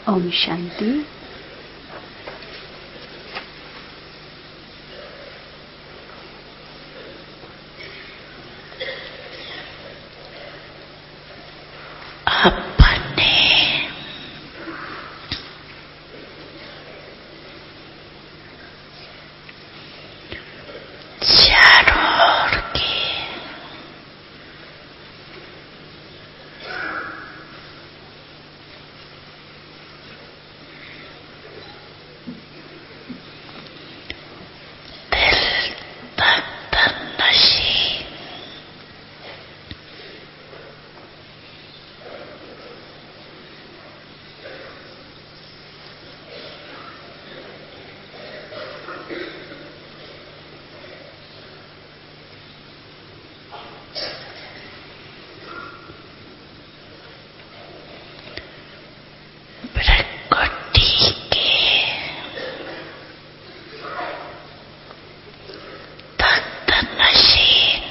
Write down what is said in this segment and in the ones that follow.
Om Shanti. अपने चारों ओर के दिल तक नशी प्रकृति के तख्त नशीन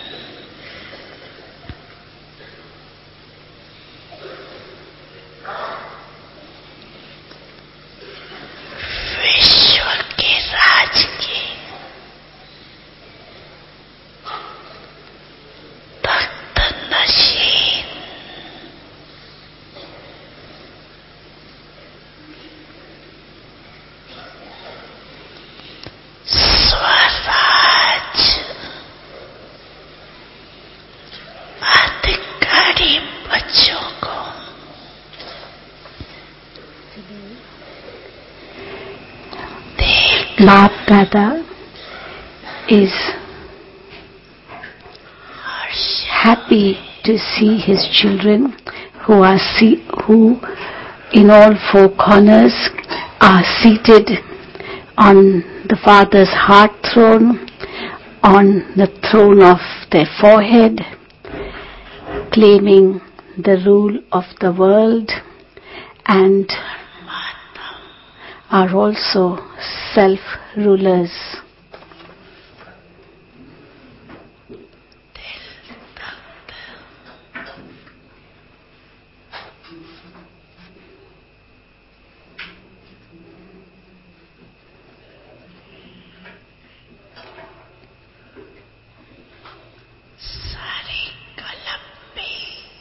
विश्व के राज के तख्त नशीन स्वराज अधिकारी बच्चों को Bap Dada is happy to see his children who in all four corners are seated on the Father's heart throne, on the throne of their forehead, claiming the rule of the world, and are also self-rulers. सारे कलम में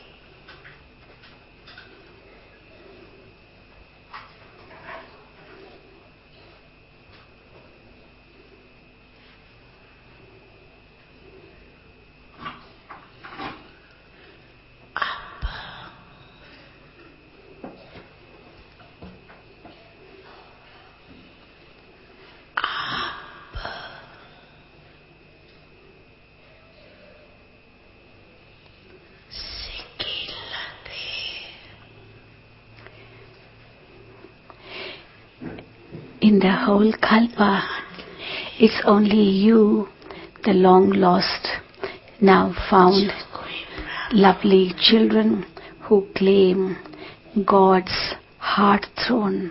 In the whole Kalpa, it's only you, the long lost, now found, lovely children who claim God's heart throne.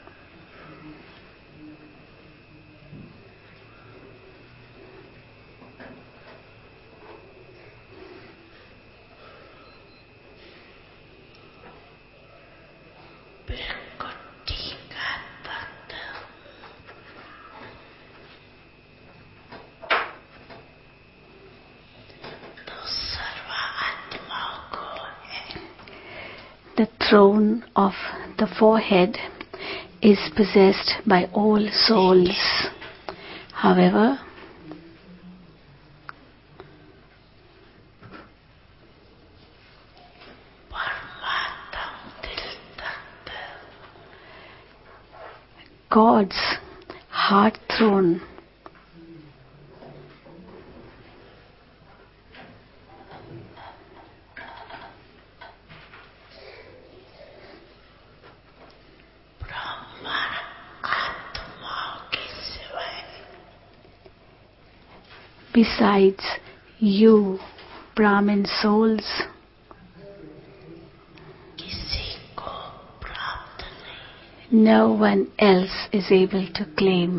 प्रकृति का तख्त तो सर्व आत्माओं को है. The throne of the forehead is possessed by all souls. However, परमात्म दिल तख्त God's heart throne ब्रह्मण आत्माओं के सिवाय besides you, Brahmin souls, किसी को प्राप्त नहीं. no one else is able to claim.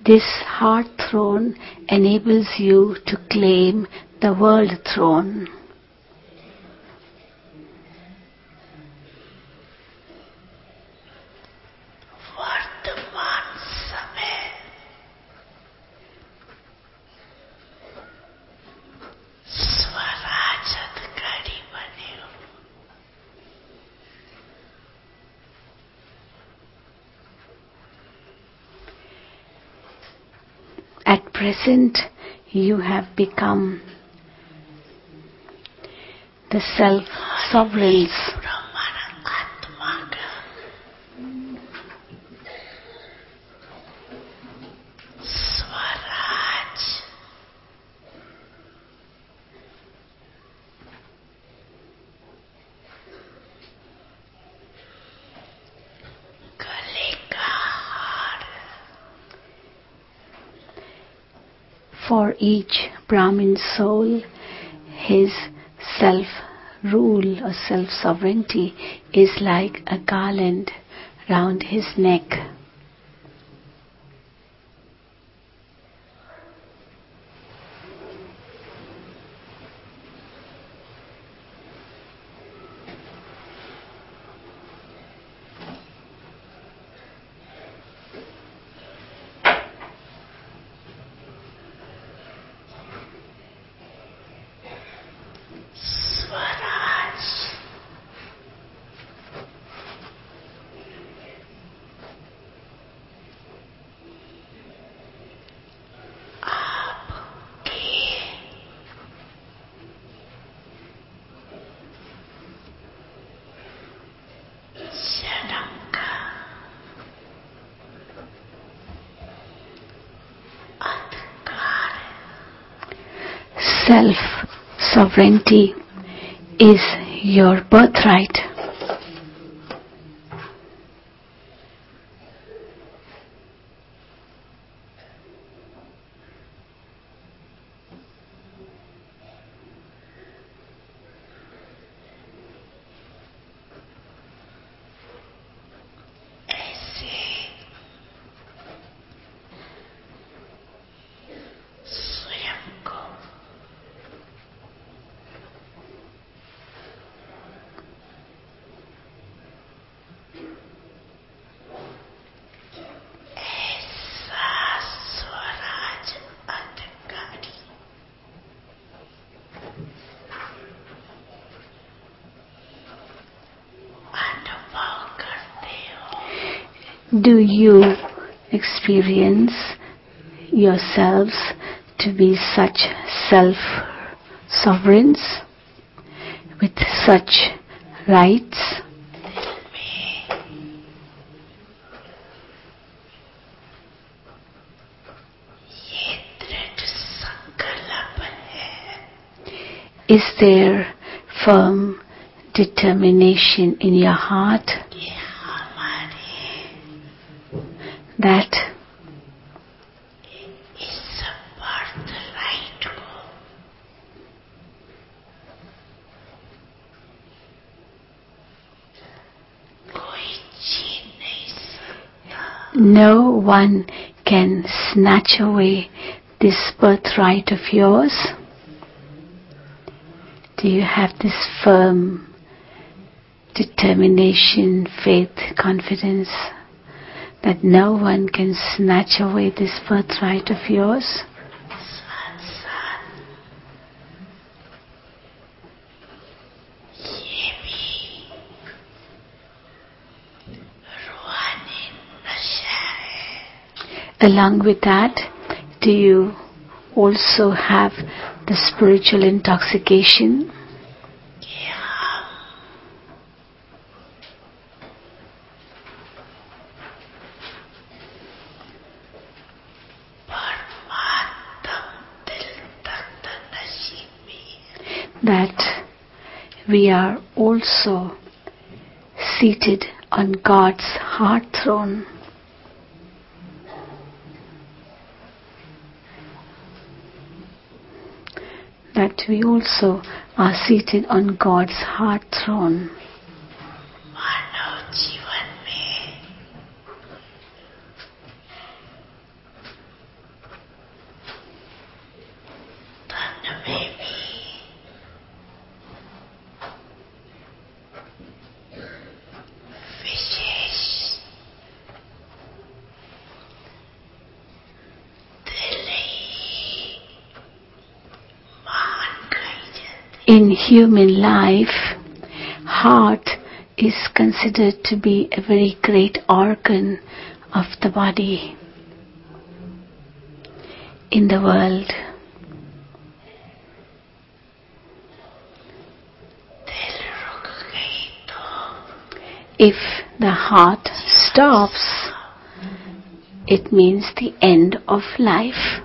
This heart throne enables you to claim the world throne. वर्तमान समय स्वराज अधिकारी बने हो। At present, you have become the self-sovereigns. ब्रह्मांड आत्मा का स्वराज गले का हार। For each Brahmin soul, his self-rule or self-sovereignty is like a garland round his neck. Swaraj आपके जन्म का अधिकार है। Self-sovereignty is your birthright. ऐसे स्वयं को ऐसा स्वराज अधिकारी अनुभव करते हो। Do you experience yourselves to be such self-sovereigns with such rights? ये दृढ़ संकल्प है Is there firm determination in your heart कि हमारे that इस बर्थ राइट को कोई छीन नहीं सकता। no one can snatch away this birthright of yours? Do you have this firm determination, faith, confidence that no one can snatch away this birthright of yours? साथ साथ ये भी रूहानी नशा है। Along with that, do you also have the spiritual intoxication कि हम परमात्म दिल तक नसीबी that we are also seated on God's heart throne? That we also are seated on God's heart throne. मानव जीवन में In human life, heart is considered to be a very great organ of the body in the world. If the heart stops, it means the end of life.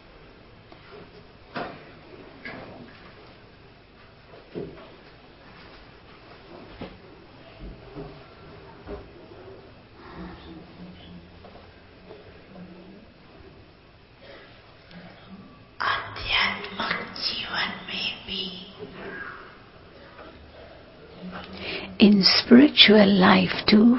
In spiritual life too,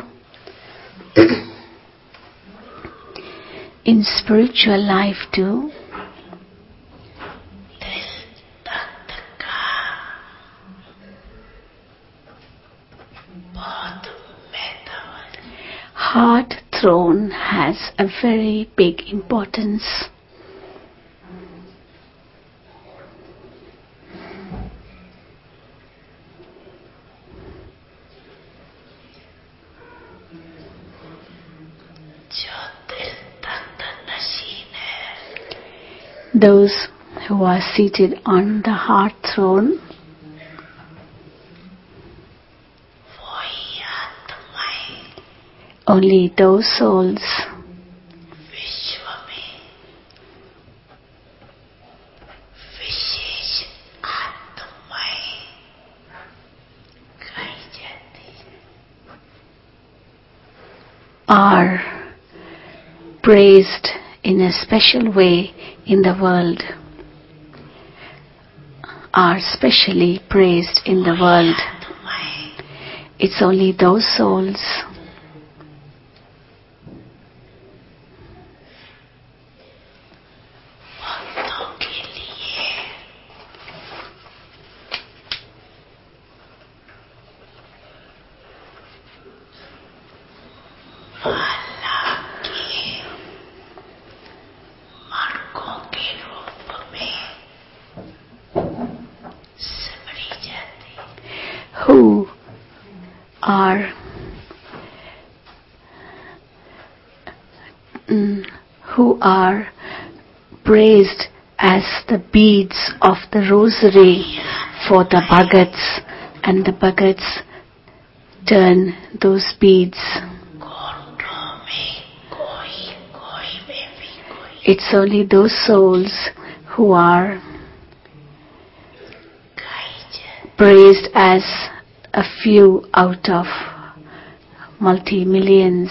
heart throne has a very big importance. Those who are seated on the heart throne only those souls are praised in a special way in the world, are specially praised in the world. It's only those souls who are praised as the beads of the rosary for the bhagats, and the bhagats turn those beads. It's only those souls who are praised as a few out of multi-millions.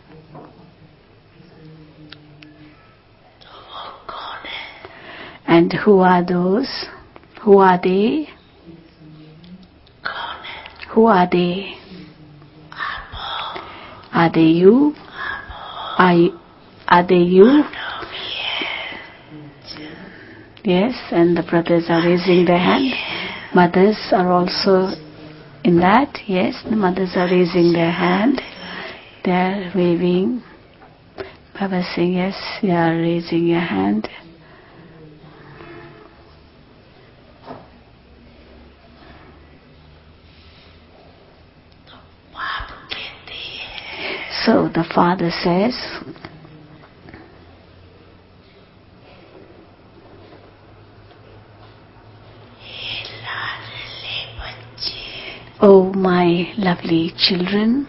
And who are those? Who are they? Who are they? Are they you? Are they you? Yes, and the brothers are raising their hand. Mothers are also in that. Yes, the mothers are raising their hand. They are waving. Baba saying, yes, you are raising your hand. So the Father says, oh my lovely children,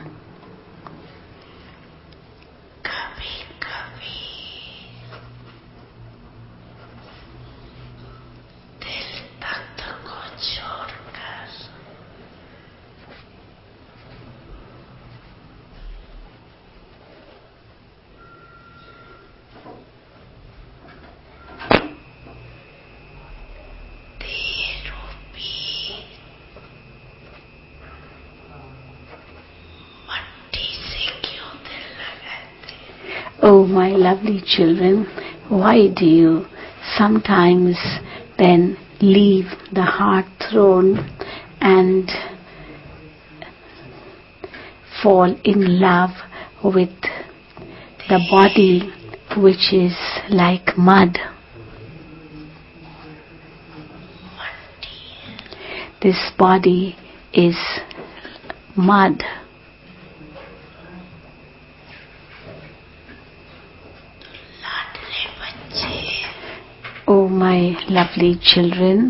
oh my lovely children, why do you sometimes then leave the heart throne and fall in love with the body which is like mud? this body is mud. लाडले बच्चे Oh my lovely children,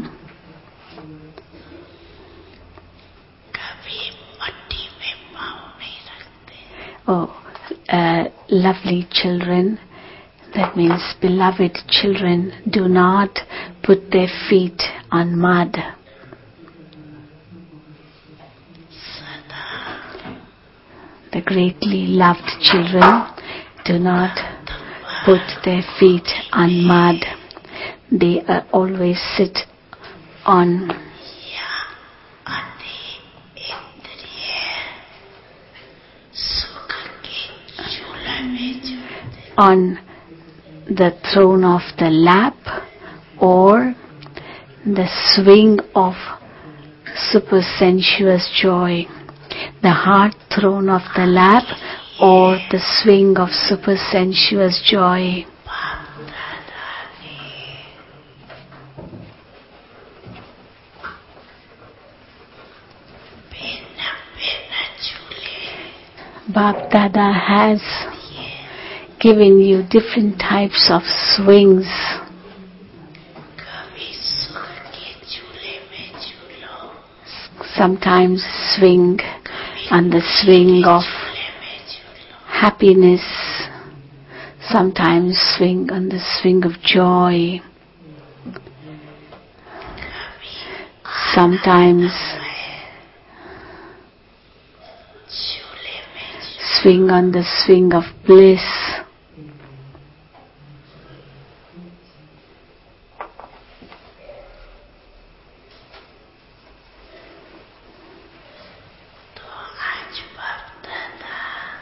कभी मट्टी में पाँव नहीं रखते. oh lovely children, that means beloved children, do not put their feet on mud. सदा The greatly loved children do not put their feet on mud. They always sit on या अति इंद्रिय सुख के झूले में झूलते. on the throne of the lap or the swing of supersensuous joy. The heart throne of the lap or the swing of supersensuous joy. बाप दादा ने बिना बिना झूले Bap Dada has given you different types of swings. कभी सुख के झूले में झूलो, Sometimes swing on the swing of झूले में झूलो. happiness. Sometimes swing on the swing of joy. Sometimes झूले में swing on the swing of bliss. तो आज बाप दादा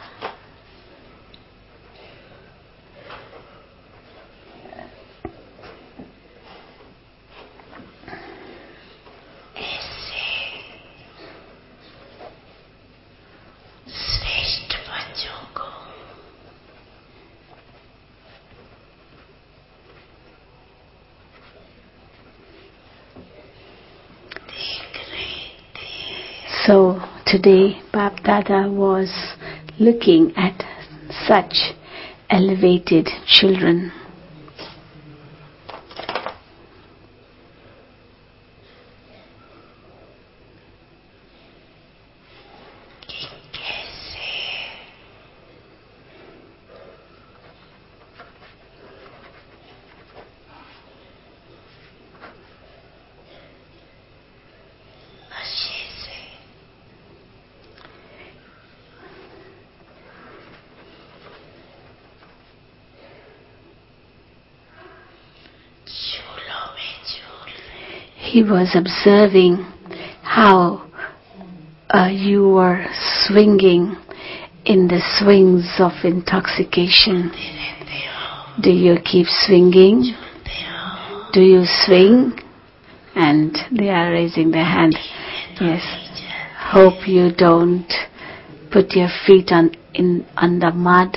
ऐसे श्रेष्ठ बच्चों को देख रहे थे. So today Bap Dada was looking at such elevated children. कि कैसे नशे से झूलों में झूल रहे. He was observing how you were swinging in the swings of intoxication. रहते हो, Do you keep swinging? झूलते हो. Do you swing? And they are raising their hand. Yes. Hope you don't put your feet on the mud.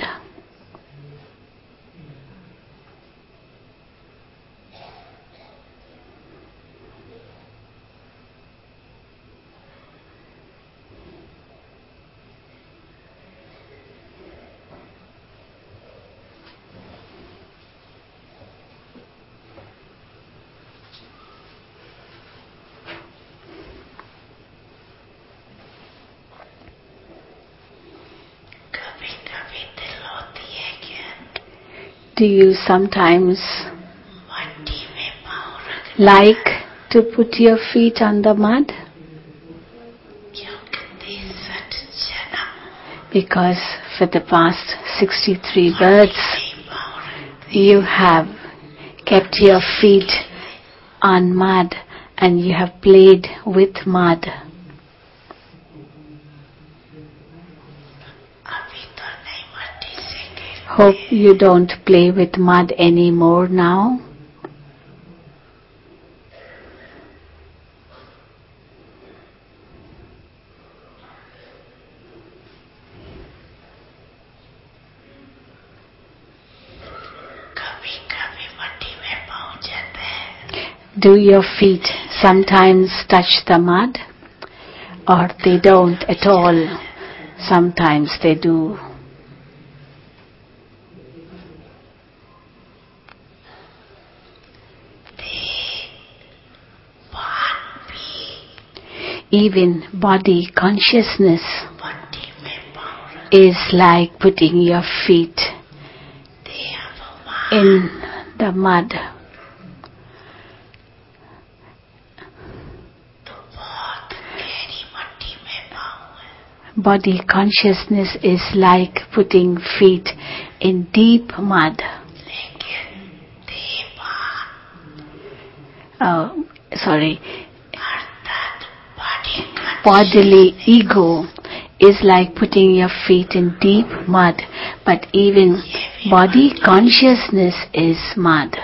कभी कभी दिल होती है क्या Do you sometimes मट्टी में पाँव रख, like to put your feet on the mud? क्योंकि 63 जन्म Because for the past 63 births, में पाँव रखते. you have kept your feet on mud and you have played with mud. अभी तो नहीं मट्टी से खेल. Hope you don't play with mud anymore now. कभी कभी मट्टी में पहुंच जाते हैं. Do your feet sometimes touch the mud, or they don't at all. Sometimes they do. Even body consciousness is like putting your feet in the mud. Body consciousness is like putting feet in deep mud. Bodily ego is like putting your feet in deep mud, but even body consciousness is mud.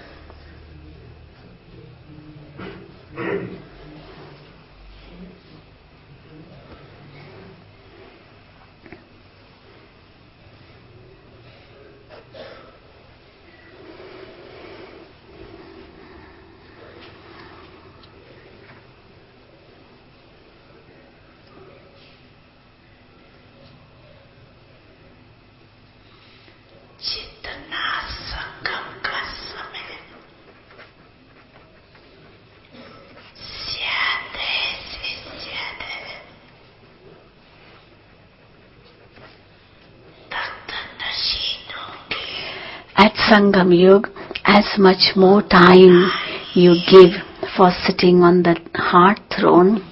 At Sangam Yuga, as much more time you give for sitting on the heart throne,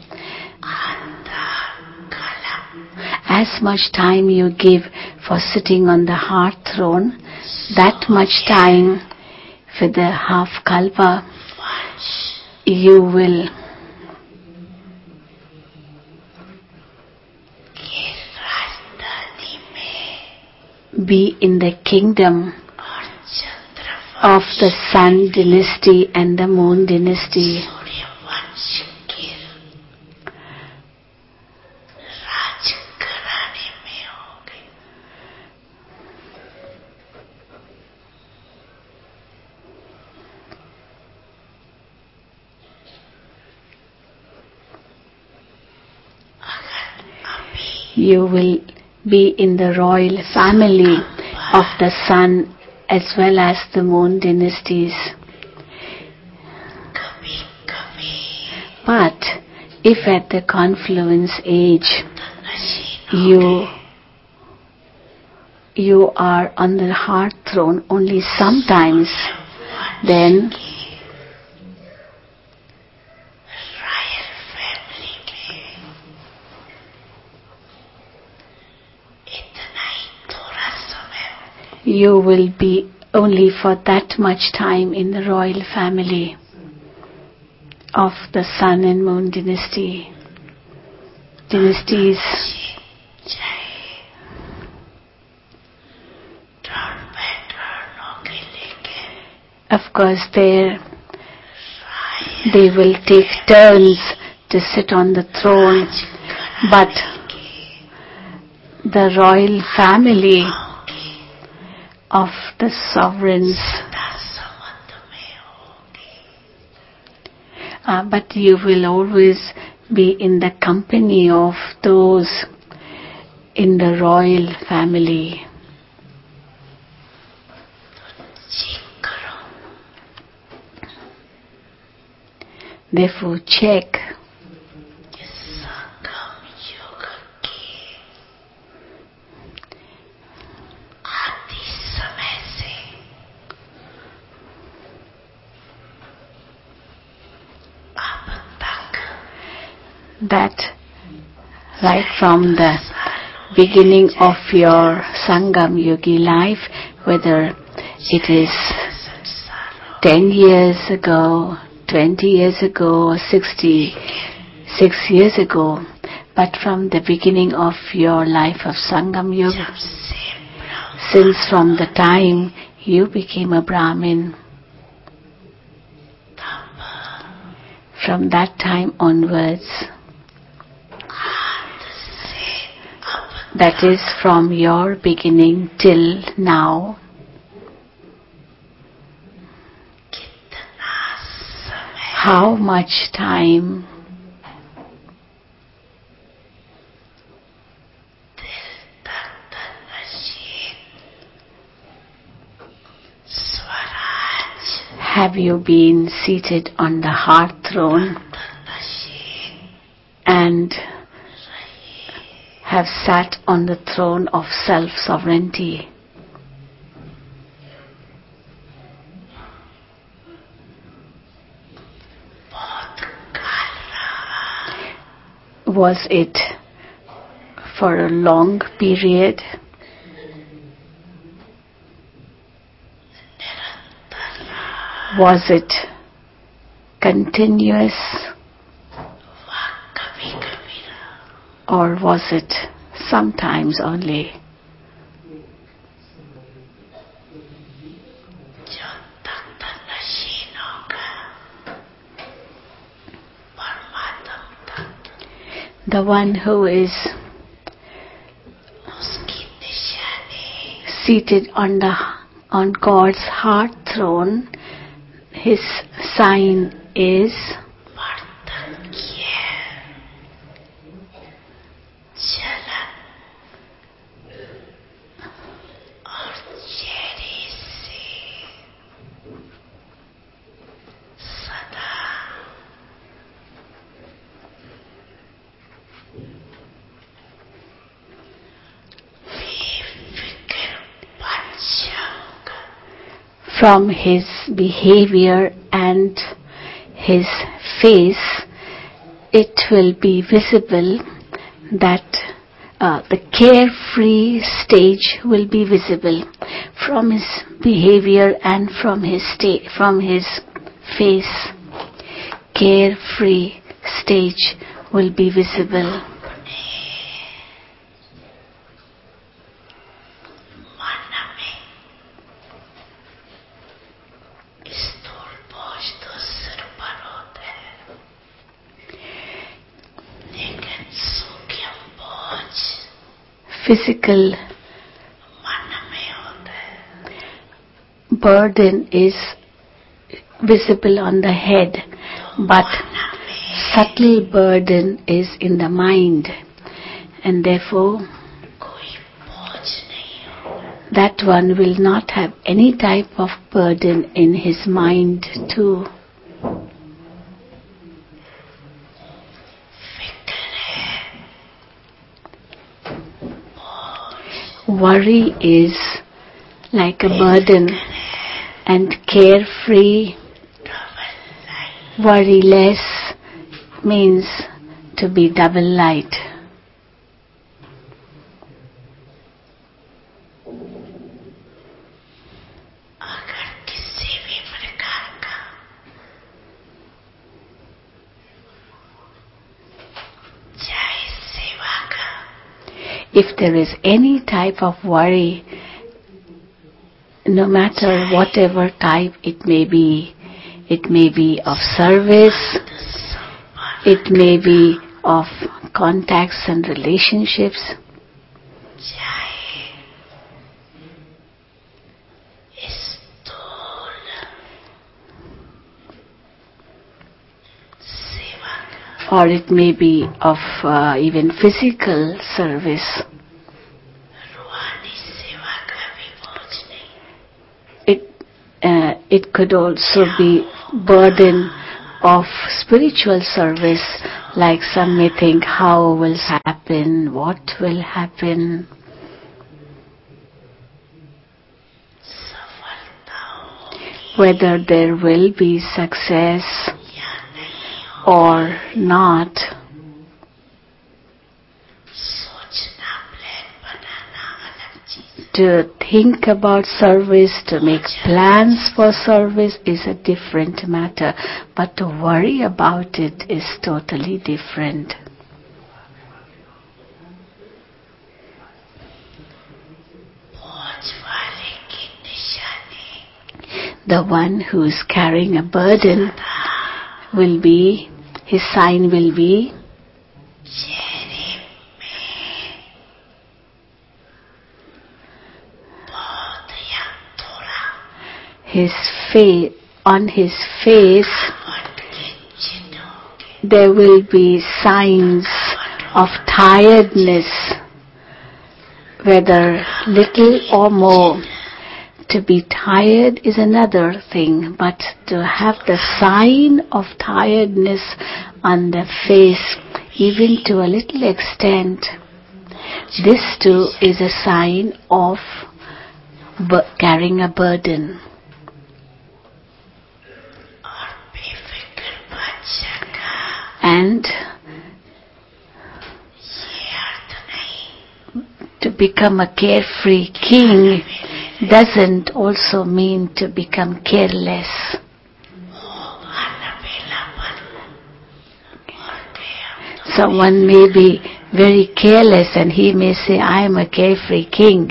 as much time you give for sitting on the heart throne, that much time for the half kalpa you will be in the kingdom of the sun dynasty and the moon dynasty. You will be in the royal family of the sun as well as the moon dynasties. But if at the confluence age you are on the heart throne only sometimes, then you will be only for that much time in the royal family of the sun and moon dynasties. Of course, they will take turns to sit on the throne, but the royal family of the sovereigns, but you will always be in the company of those in the royal family. Therefore, check that right from the beginning of your Sangam Yogi life, whether it is 10 years ago, 20 years ago, or 66 years ago, but from the beginning of your life of Sangam Yoga, since from the time you became a Brahmin, from that time onwards, that is from your beginning till now, how much time have you been seated on the heart throne and have sat on the throne of self-sovereignty? Was it for a long period? Was it continuous? Or was it sometimes only? The one who is seated on God's heart throne, his sign is from his behavior and his face, it will be visible that the carefree stage will be visible from his behavior and from his face. Carefree stage will be visible. Physical burden is visible on the head, but subtle burden is in the mind, and therefore that one will not have any type of burden in his mind too. Worry is like a burden, and carefree, worryless means to be double light. If there is any type of worry, no matter whatever type it may be of service, it may be of contacts and relationships, or it may be of even physical service. It could also be burden of spiritual service, like some may think, how will happen, what will happen. Whether there will be success or not. To think about service, to make plans for service is a different matter, but to worry about it is totally different. The one who is carrying a burden will be, his sign will be his face. On his face there will be signs of tiredness, whether little or more. To be tired is another thing, but to have the sign of tiredness on the face, even to a little extent, this too is a sign of carrying a burden. And to become a carefree king doesn't also mean to become careless. Someone may be very careless and he may say, I am a carefree king.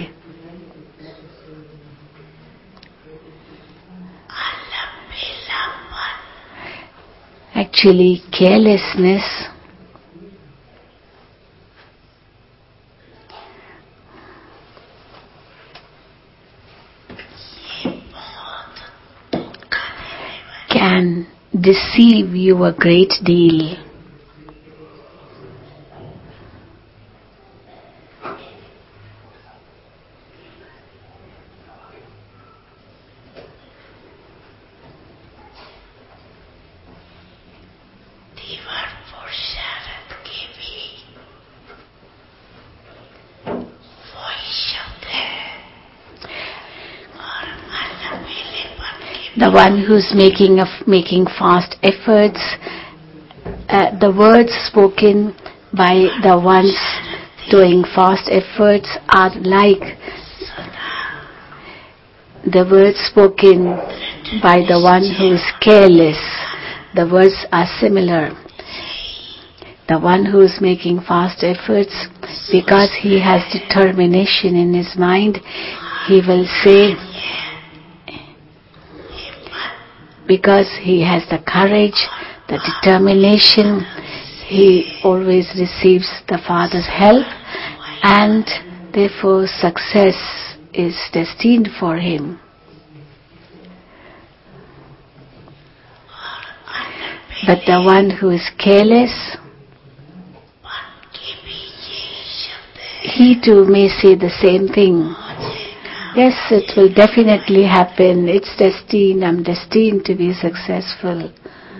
Actually, carelessness can deceive you a great deal. The one who's making fast efforts, the words spoken by the ones doing fast efforts are like the words spoken by the one who is careless. The words are similar. The one who is making fast efforts, because he has determination in his mind, he will say, because he has the courage, the determination, he always receives the Father's help, and therefore success is destined for him. But the one who is careless, he too may say the same thing. Yes, it will definitely happen. It's destined. I'm destined to be successful.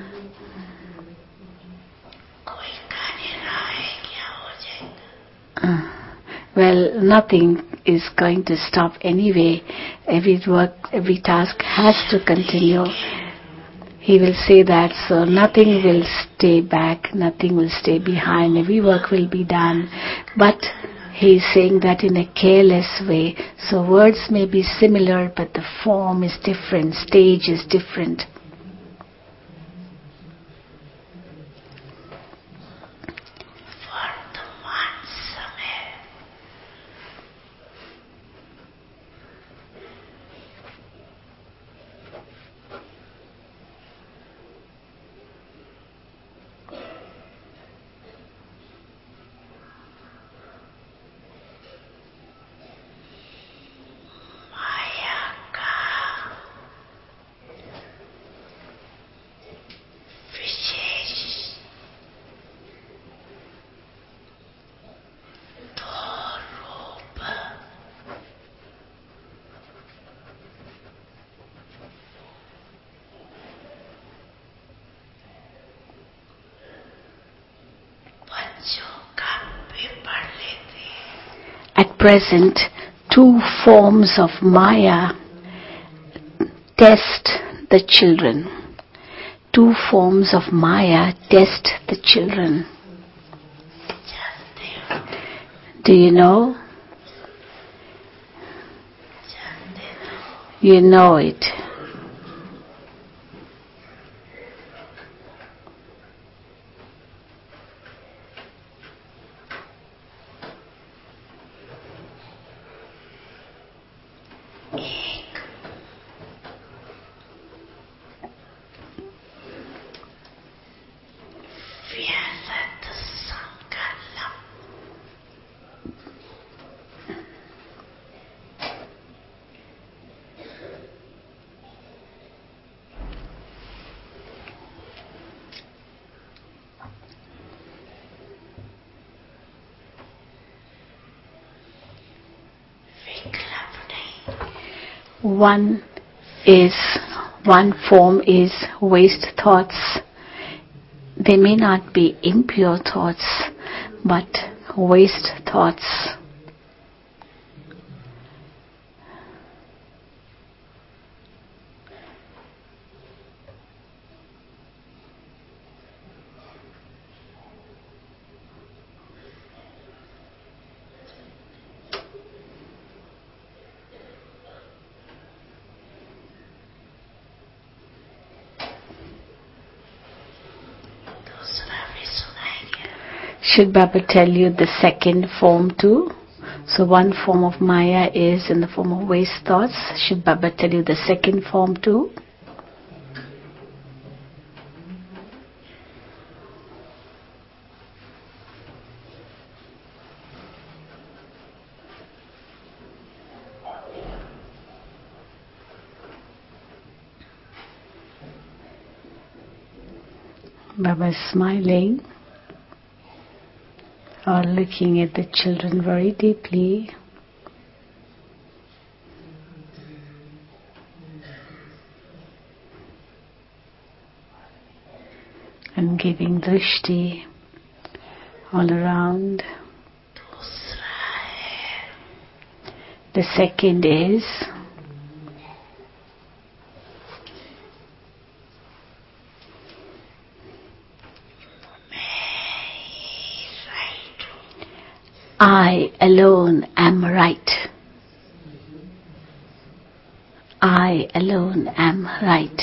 Well, nothing is going to stop anyway. Every work, every task has to continue. He will say that, so nothing will stay back, nothing will stay behind. Every work will be done. But he is saying that in a careless way. So words may be similar, but the form is different, stage is different. At present, two forms of Maya test the children. Two forms of Maya test the children. Do you know? You know it. One form is waste thoughts. They may not be impure thoughts, but waste thoughts. Should Baba tell you the second form too? So one form of Maya is in the form of waste thoughts. Should Baba tell you the second form too? Baba is smiling or looking at the children very deeply. And giving drishti all around. The second is I alone am right. I alone am right.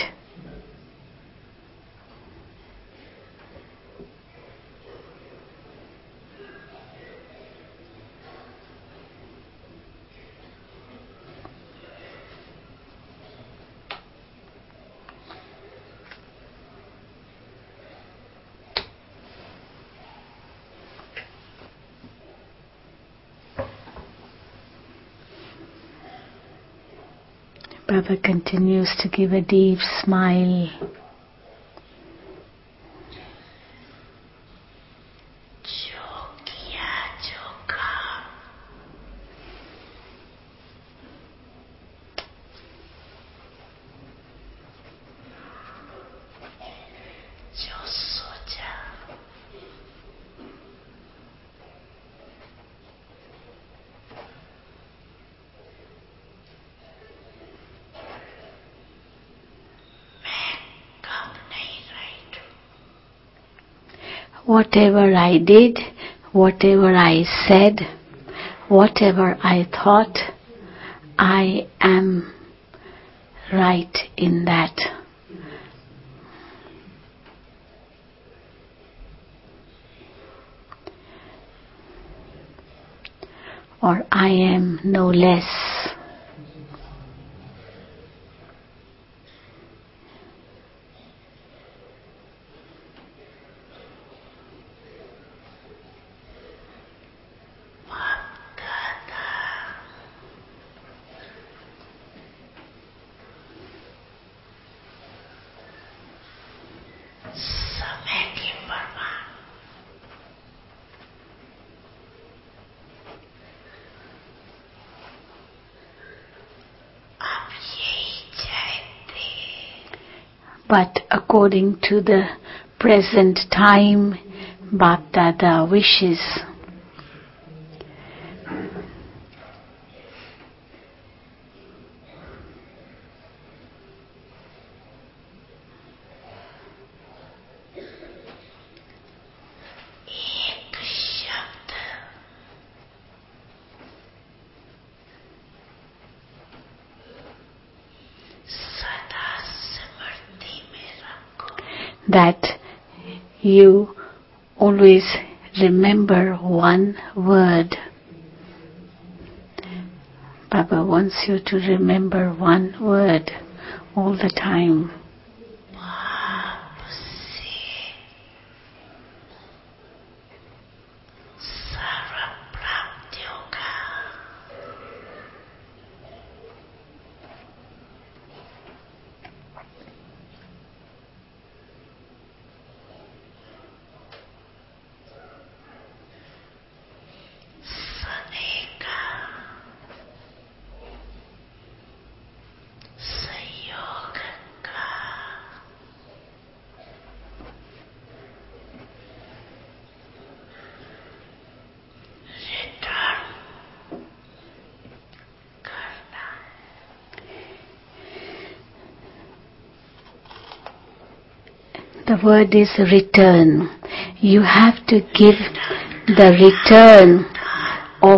Baba continues to give a deep smile. Whatever I did, whatever I said, whatever I thought, I am right in that. Or I am no less. But according to the present time, Bap-Dada wishes that you always remember one word. Baba wants you to remember one word all the time. The word is return. You have to give the return of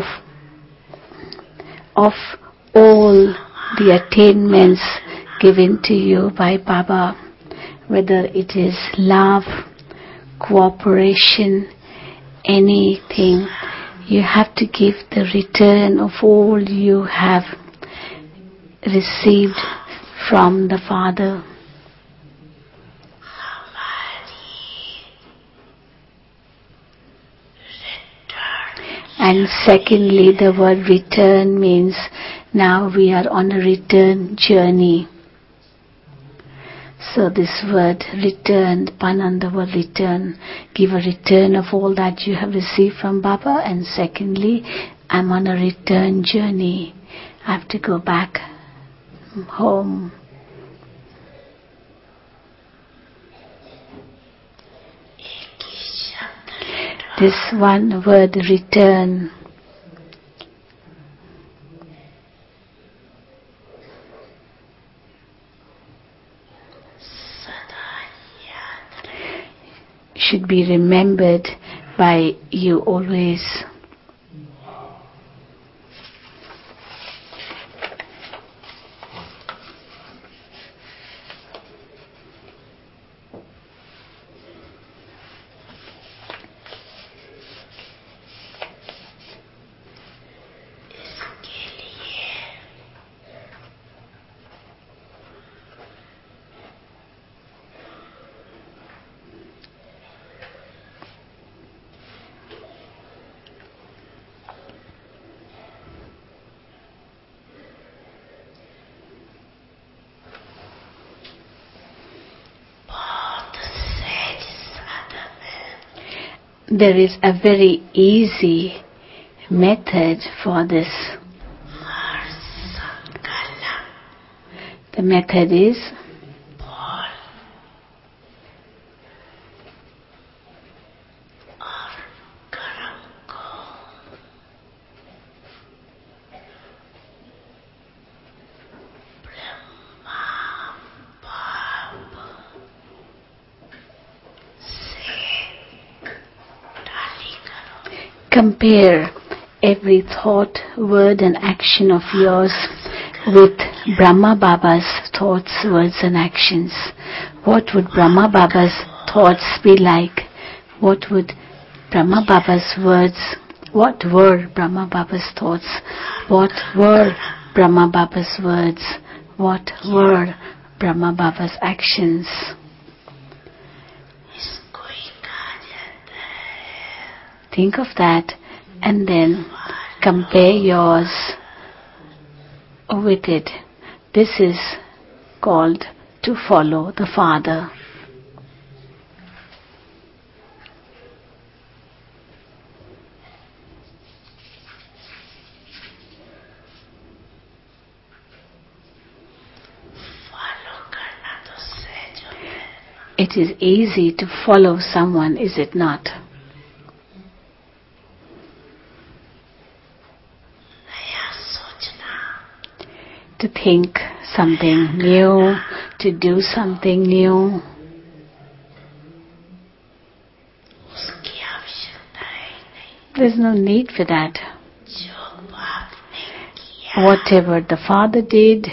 all the attainments given to you by Baba, whether it is love, cooperation, anything. You have to give the return of all you have received from the Father. And secondly, the word return means now we are on a return journey. So this word return, pun on the word return, give a return of all that you have received from Baba. And secondly, I'm on a return journey. I have to go back home. This one word return should be remembered by you always. There is a very easy method for this. The method is compare every thought, word and action of yours with Brahma Baba's thoughts, words and actions. What would Brahma Baba's thoughts be like? What would Brahma Baba's words, what were Brahma Baba's thoughts? What were Brahma Baba's words? What were Brahma Baba's actions? Think of that and then compare yours with it. This is called to follow the Father. It is easy to follow someone, is it not? To think something new, to do something new. There's no need for that. Whatever the Father did,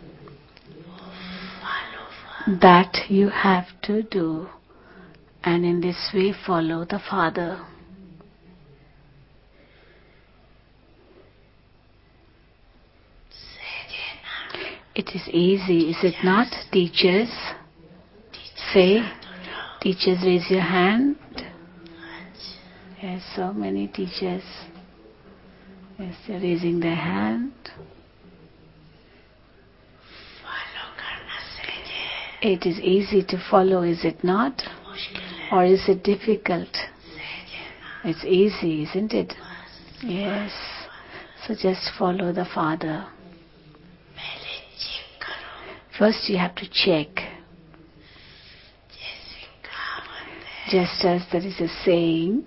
that you have to do, and in this way follow the Father. It is easy, is it not, teachers? Say, teachers, raise your hand. Yes, so many teachers. Yes, they're raising their hand. It is easy to follow, is it not? Or is it difficult? It's easy, isn't it? Yes. So just follow the Father. First you have to check. Just as there is a saying,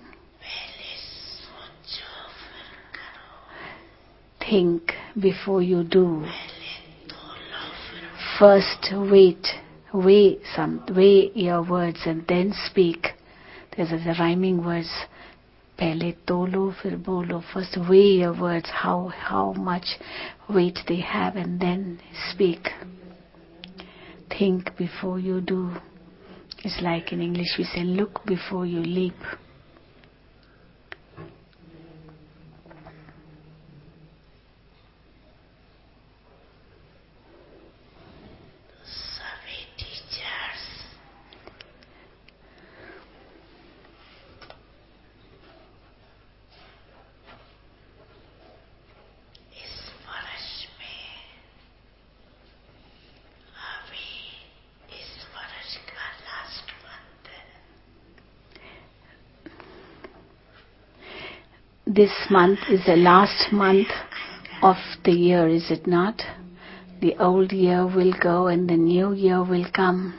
think before you do. First wait weigh your words and then speak. There's the rhyming words. Pehle tolo, fir bolo. First weigh your words, how much weight they have, and then speak. Think before you do. It's like in English we say, look before you leap. Sorry, teachers. This month is the last month of the year, is it not? The old year will go and the new year will come.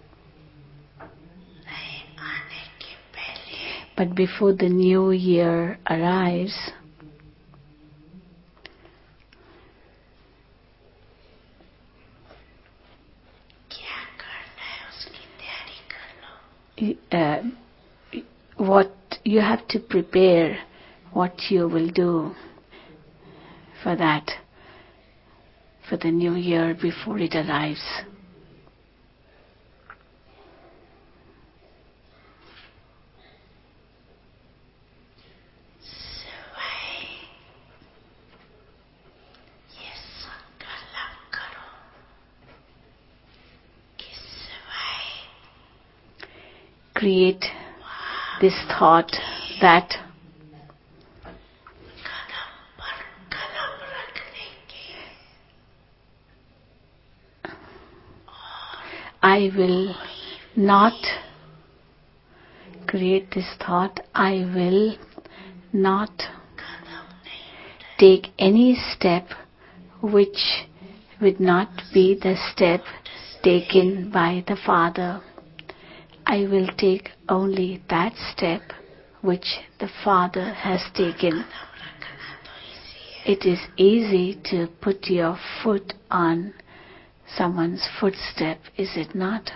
But before the new year arrives, what you have to prepare, what you will do for that, for the new year before it arrives. Create this thought that I will not create this thought, I will not take any step which would not be the step taken by the Father. I will take only that step which the Father has taken. It is easy to put your foot on someone's footstep, is it not?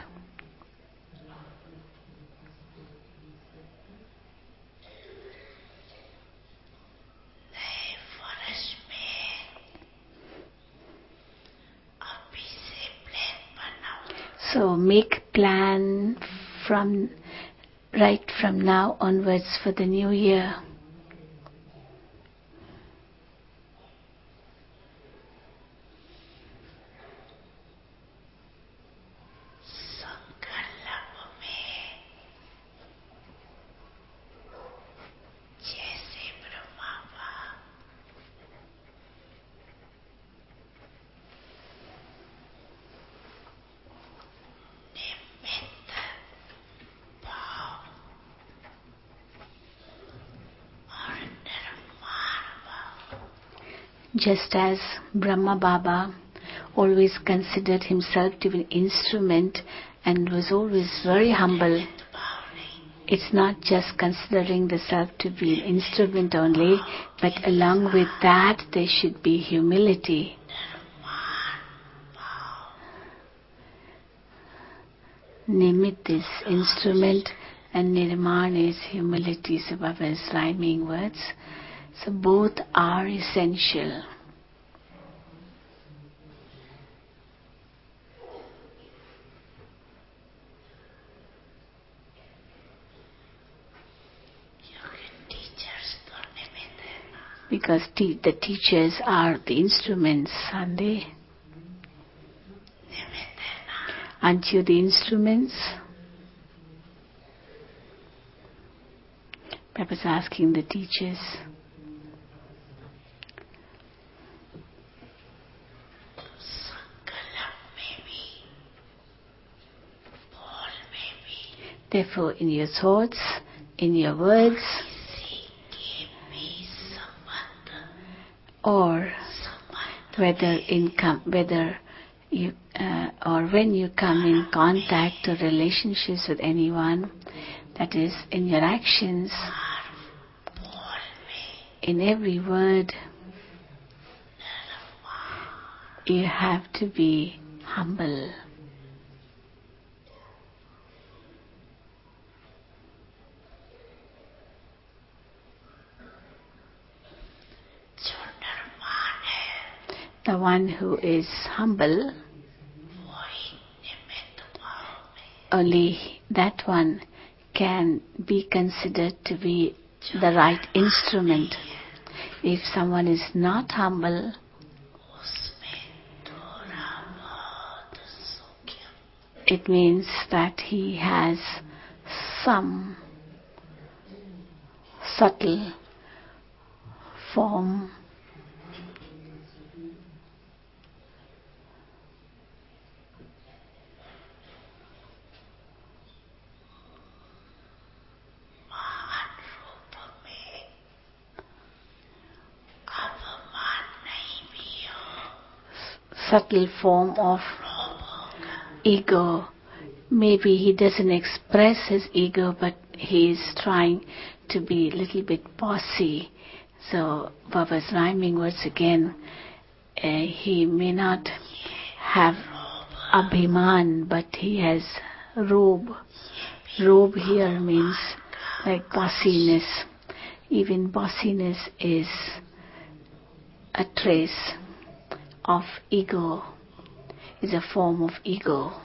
So make plan right from now onwards for the new year. Just as Brahma Baba always considered himself to be an instrument and was always very humble, it's not just considering the self to be an instrument only, but along with that there should be humility. Nimit is instrument and Nirman is humility, so Baba's rhyming words. So both are essential. Because the teachers are the instruments, aren't they? Aren't you the instruments? Papa's asking the teachers. Therefore, in your thoughts, in your words, or whether you or when you come in contact or relationships with anyone, that is, in your actions, in every word, you have to be humble. The one who is humble, only that one can be considered to be the right instrument. If someone is not humble, it means that he has some subtle form of ego. Maybe he doesn't express his ego, but he is trying to be a little bit bossy. So Baba's rhyming words again, he may not have abhiman, but he has robe. Robe here means like bossiness. Even bossiness is a trace of ego, is a form of ego.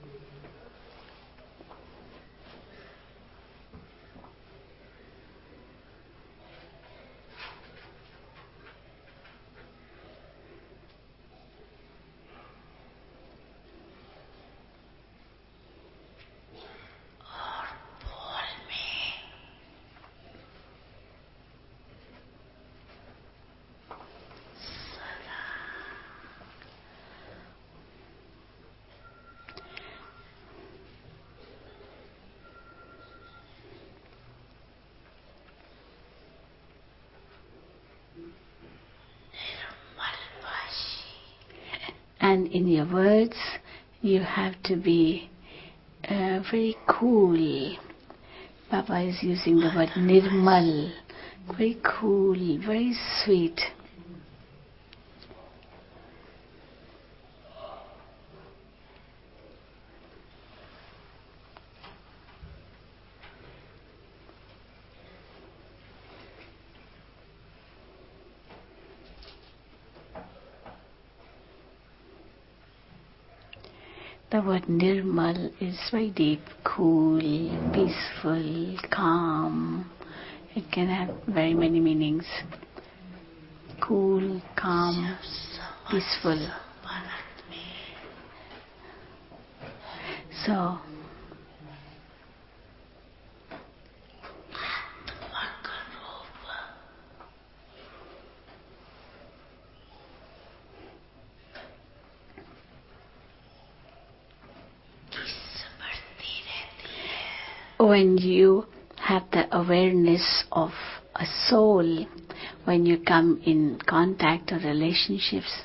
And in your words, you have to be very cool. Baba is using the word nirmal, very cool, very sweet. The word nirmal is very deep, cool, peaceful, calm. It can have very many meanings. Cool, calm, peaceful. So, when you have the awareness of a soul, when you come in contact or relationships,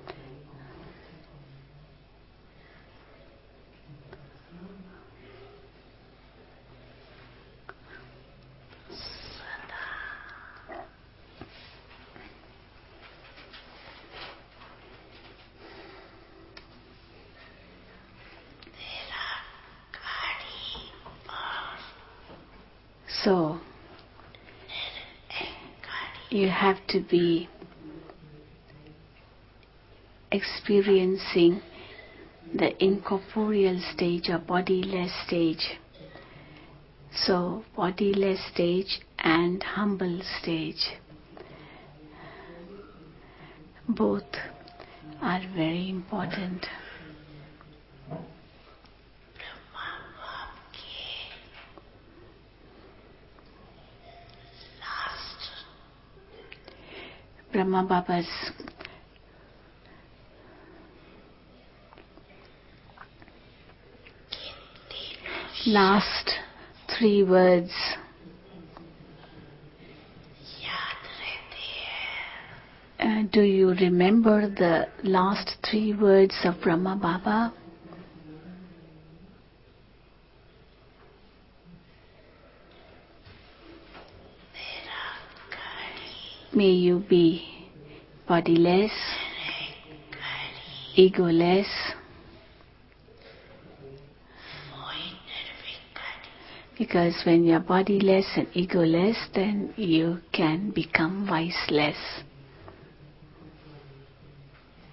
so you have to be experiencing the incorporeal stage or bodiless stage. So bodiless stage and humble stage, both are very important. Brahma Baba's last 3 words do you remember the last 3 words of Brahma Baba? May you be bodiless, egoless, because when you're bodiless and egoless, then you can become viceless.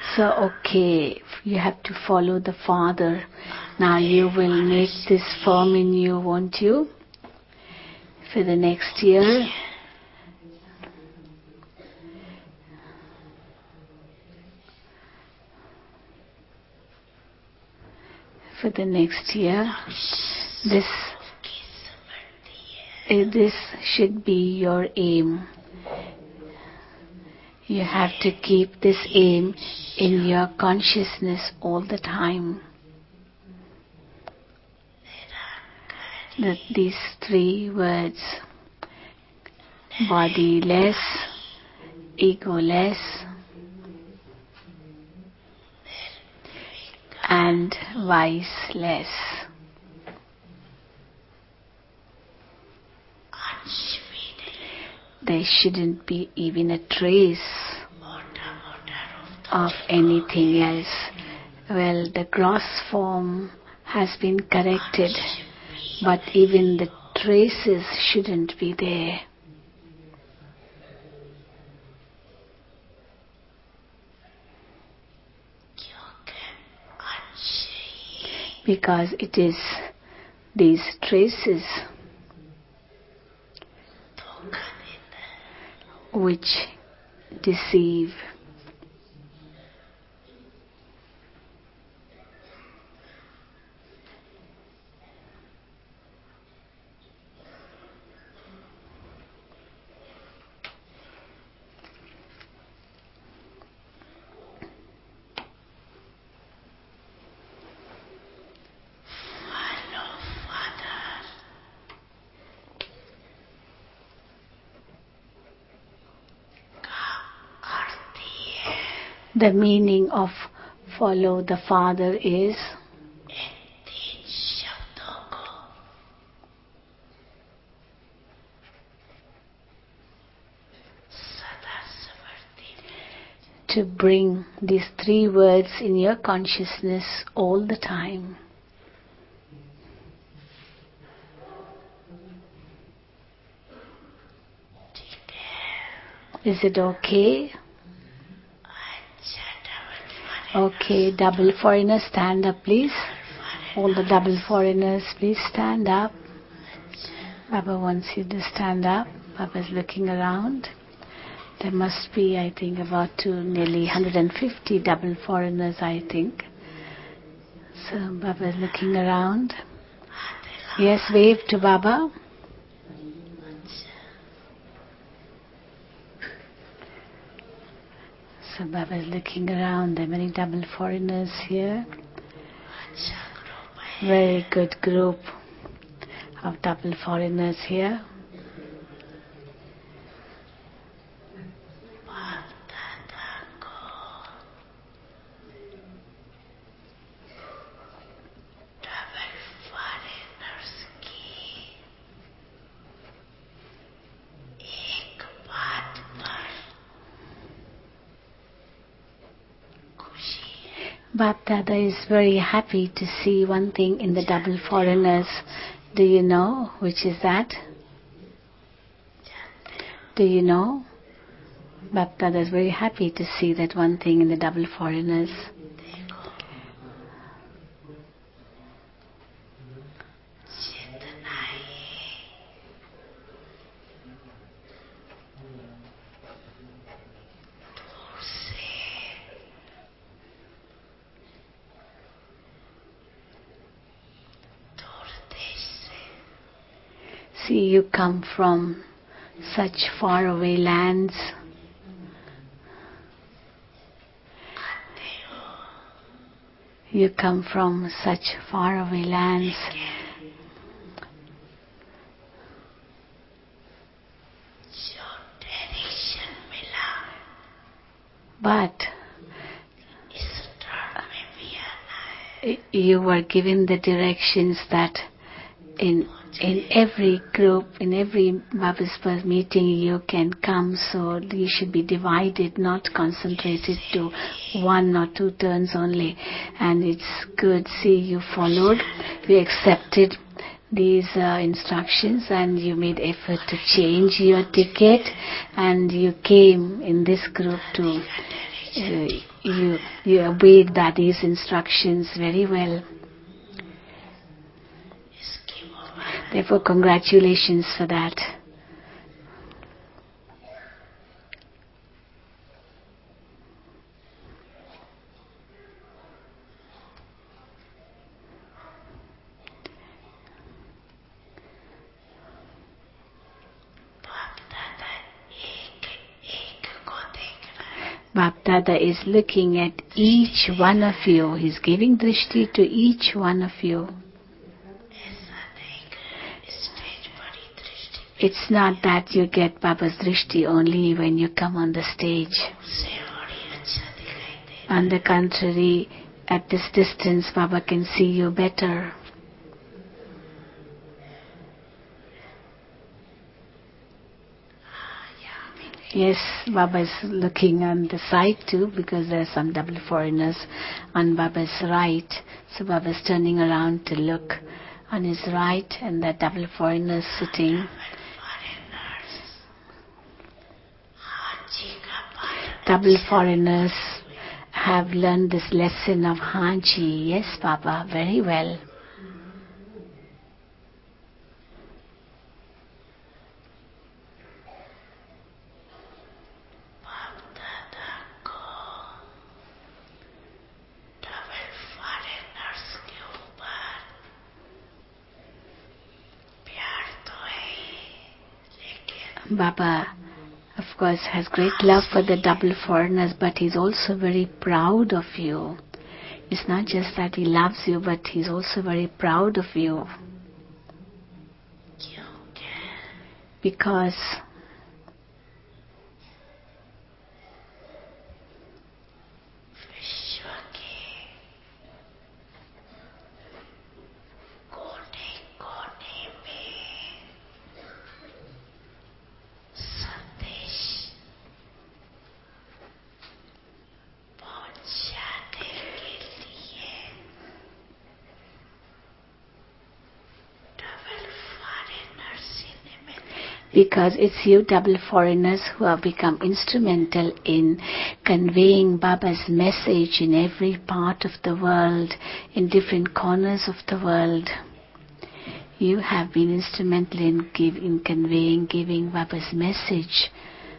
So, okay, you have to follow the Father. Now you will make this firm in you, won't you? For the next year. For the next year, this should be your aim. You have to keep this aim in your consciousness all the time. That these 3 words, bodiless, egoless, and viceless. There shouldn't be even a trace of anything else. Well, the gross form has been corrected, but even the traces shouldn't be there. Because it is these traces which deceive. The meaning of follow the Father is to bring these 3 words in your consciousness all the time. Is it okay? Okay, double foreigners, stand up please. All the double foreigners, please stand up. Baba wants you to stand up. Baba's looking around. There must be, I think, about nearly 150 double foreigners, I think. So Baba's looking around. Yes, wave to Baba. So Baba is looking around. There are many double foreigners here. Very good group of double foreigners here. Bap Dada is very happy to see one thing in the double foreigners. Do you know which is that? Do you know? Bap Dada is very happy to see that one thing in the double foreigners. See, you come from such faraway lands. You come from such faraway lands. But you were given the directions that in every group, in every Baba's meeting you can come, so you should be divided, not concentrated to 1 or 2 turns only. And it's good, see, you followed, you accepted these instructions and you made effort to change your ticket and you came in this group to you obeyed Dadi's instructions very well. Therefore, congratulations for that. Bapdada is looking at each one of you. He's giving drishti to each one of you. It's not that you get Baba's drishti only when you come on the stage. On the contrary, at this distance, Baba can see you better. Yes, Baba is looking on the side too, because there are some double foreigners on Baba's right. So Baba is turning around to look on his right, and the double foreigners sitting. Double foreigners have learned this lesson of Haji. Yes, Baba, very well. Baba, of course, has great love for the double foreigners, but he's also very proud of you. It's not just that he loves you, but he's also very proud of you. Because it's you double foreigners who have become instrumental in conveying Baba's message in every part of the world, in different corners of the world. You have been instrumental in giving Baba's message.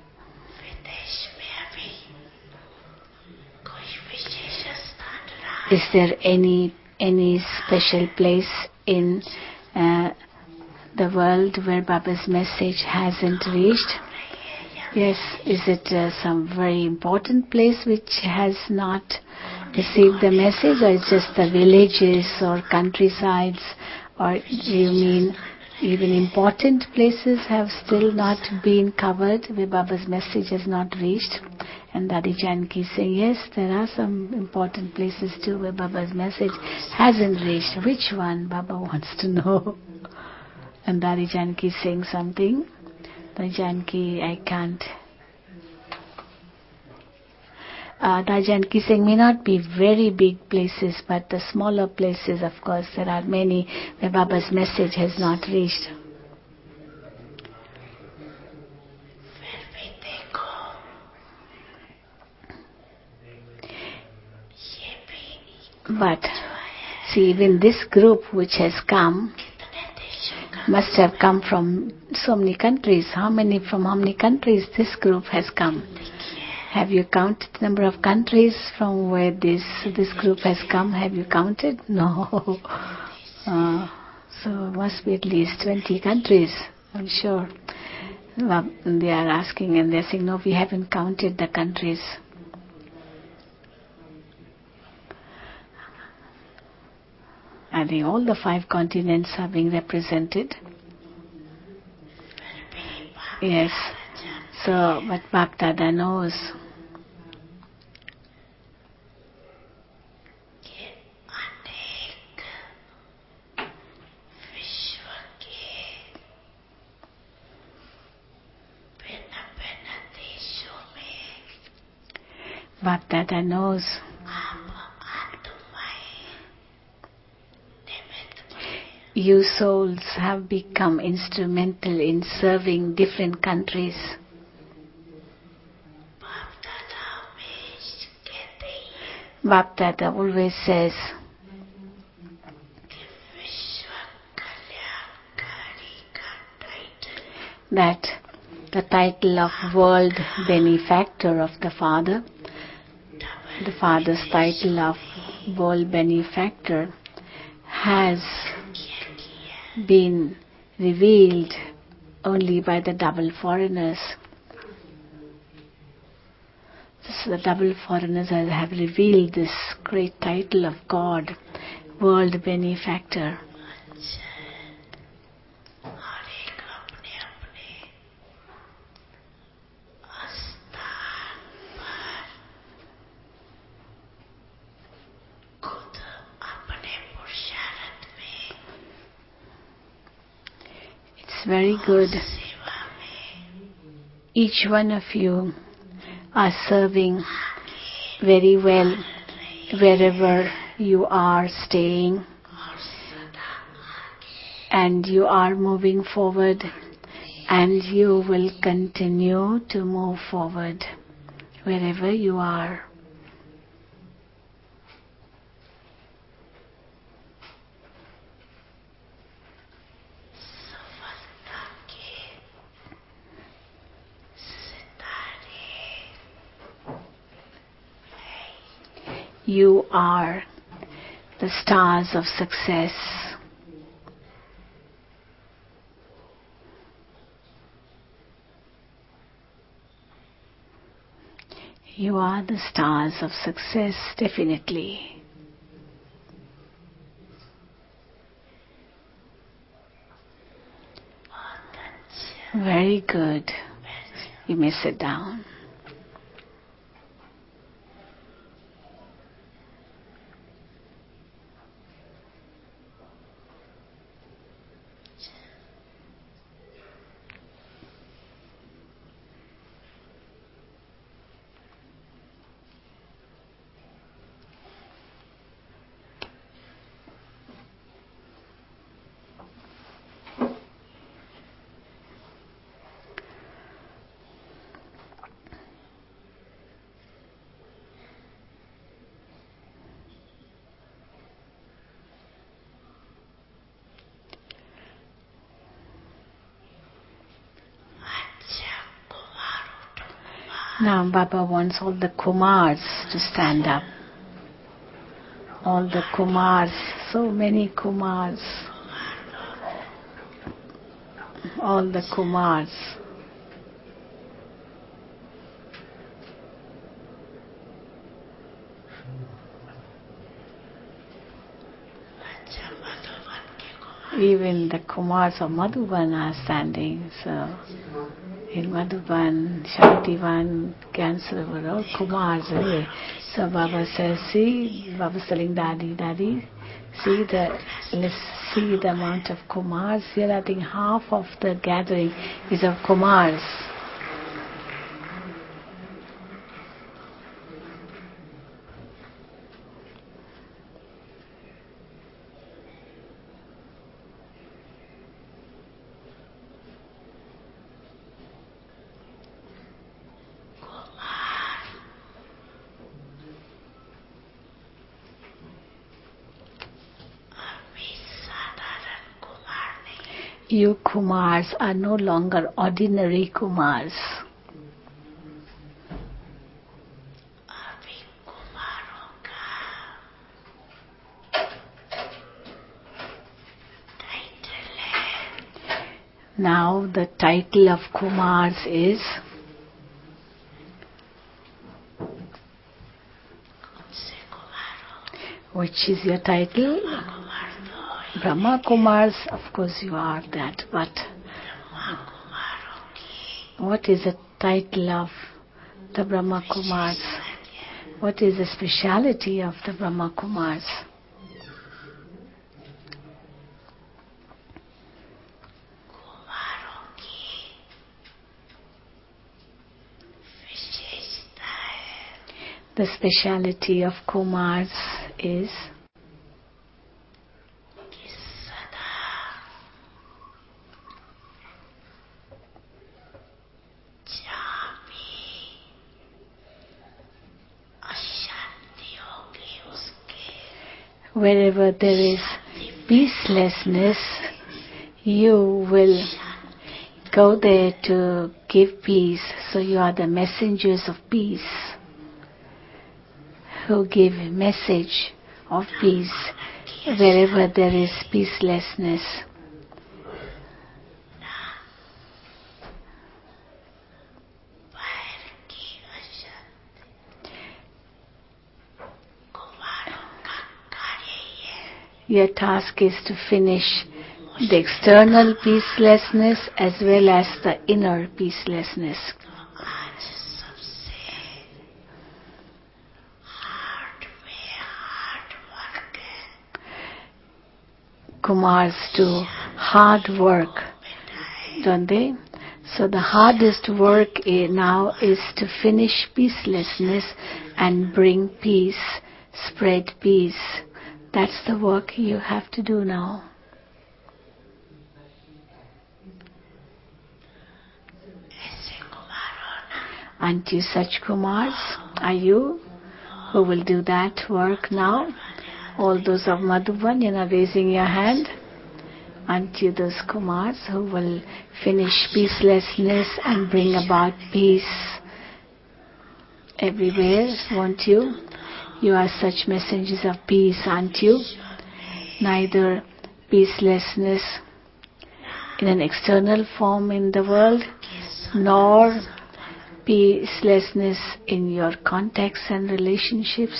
Is there any special place in the world where Baba's message hasn't reached? Yes, is it some very important place which has not received the message, or it's just the villages or countrysides, or do you mean even important places have still not been covered where Baba's message has not reached? And Dadi Janki is saying, yes, there are some important places too where Baba's message hasn't reached. Which one? Baba wants to know. And Dadi Janki is saying something. Dadi Janki, I can't. Dadi Janki is saying, may not be very big places, but the smaller places, of course, there are many where Baba's message has not reached. But, see, even this group which has come must have come from so many countries. From how many countries this group has come? Have you counted the number of countries from where this group has come? Have you counted? No. So must be at least 20 countries, I'm sure. They are asking and they're saying, no, we haven't counted the countries. I think all the 5 continents are being represented. Yes. So, but Bapdada knows. Bapdada knows. You souls have become instrumental in serving different countries. Baptata always says that the title of World Benefactor of the Father's title of World Benefactor has been revealed only by the double foreigners. So the double foreigners have revealed this great title of God, World Benefactor. It's very good. Each one of you are serving very well wherever you are staying, and you are moving forward, and you will continue to move forward wherever you are. You are the stars of success. You are the stars of success, definitely. Very good. You may sit down. Now Baba wants all the Kumars to stand up. All the Kumars, so many Kumars. All the Kumars. Even the Kumars of Madhuban are standing, so in Madhuban, Shantivan, Cancer were all Kumars anyway. So Baba says, see, Baba's telling Daddy, see the amount of Kumars. Here I think half of the gathering is of Kumars. You Kumars are no longer ordinary Kumars. Now the title of Kumars is which is your title? Brahma Kumars, of course you are that, but what is the title of the Brahma Kumars? What is the speciality of the Brahma Kumars? The speciality of Kumars is Wherever there is peacelessness, you will go there to give peace. So you are the messengers of peace who give a message of peace wherever there is peacelessness. Your task is to finish the external peacelessness as well as the inner peacelessness. Kumars do hard work, don't they? So the hardest work now is to finish peacelessness and bring peace, spread peace. That's the work you have to do now. Aren't you such Kumars? Are you who will do that work now? All those of Madhuban, raising your hand. Aren't you those Kumars who will finish peacelessness and bring about peace everywhere, won't you? You are such messengers of peace, aren't you? Neither peacelessness in an external form in the world, nor peacelessness in your contacts and relationships.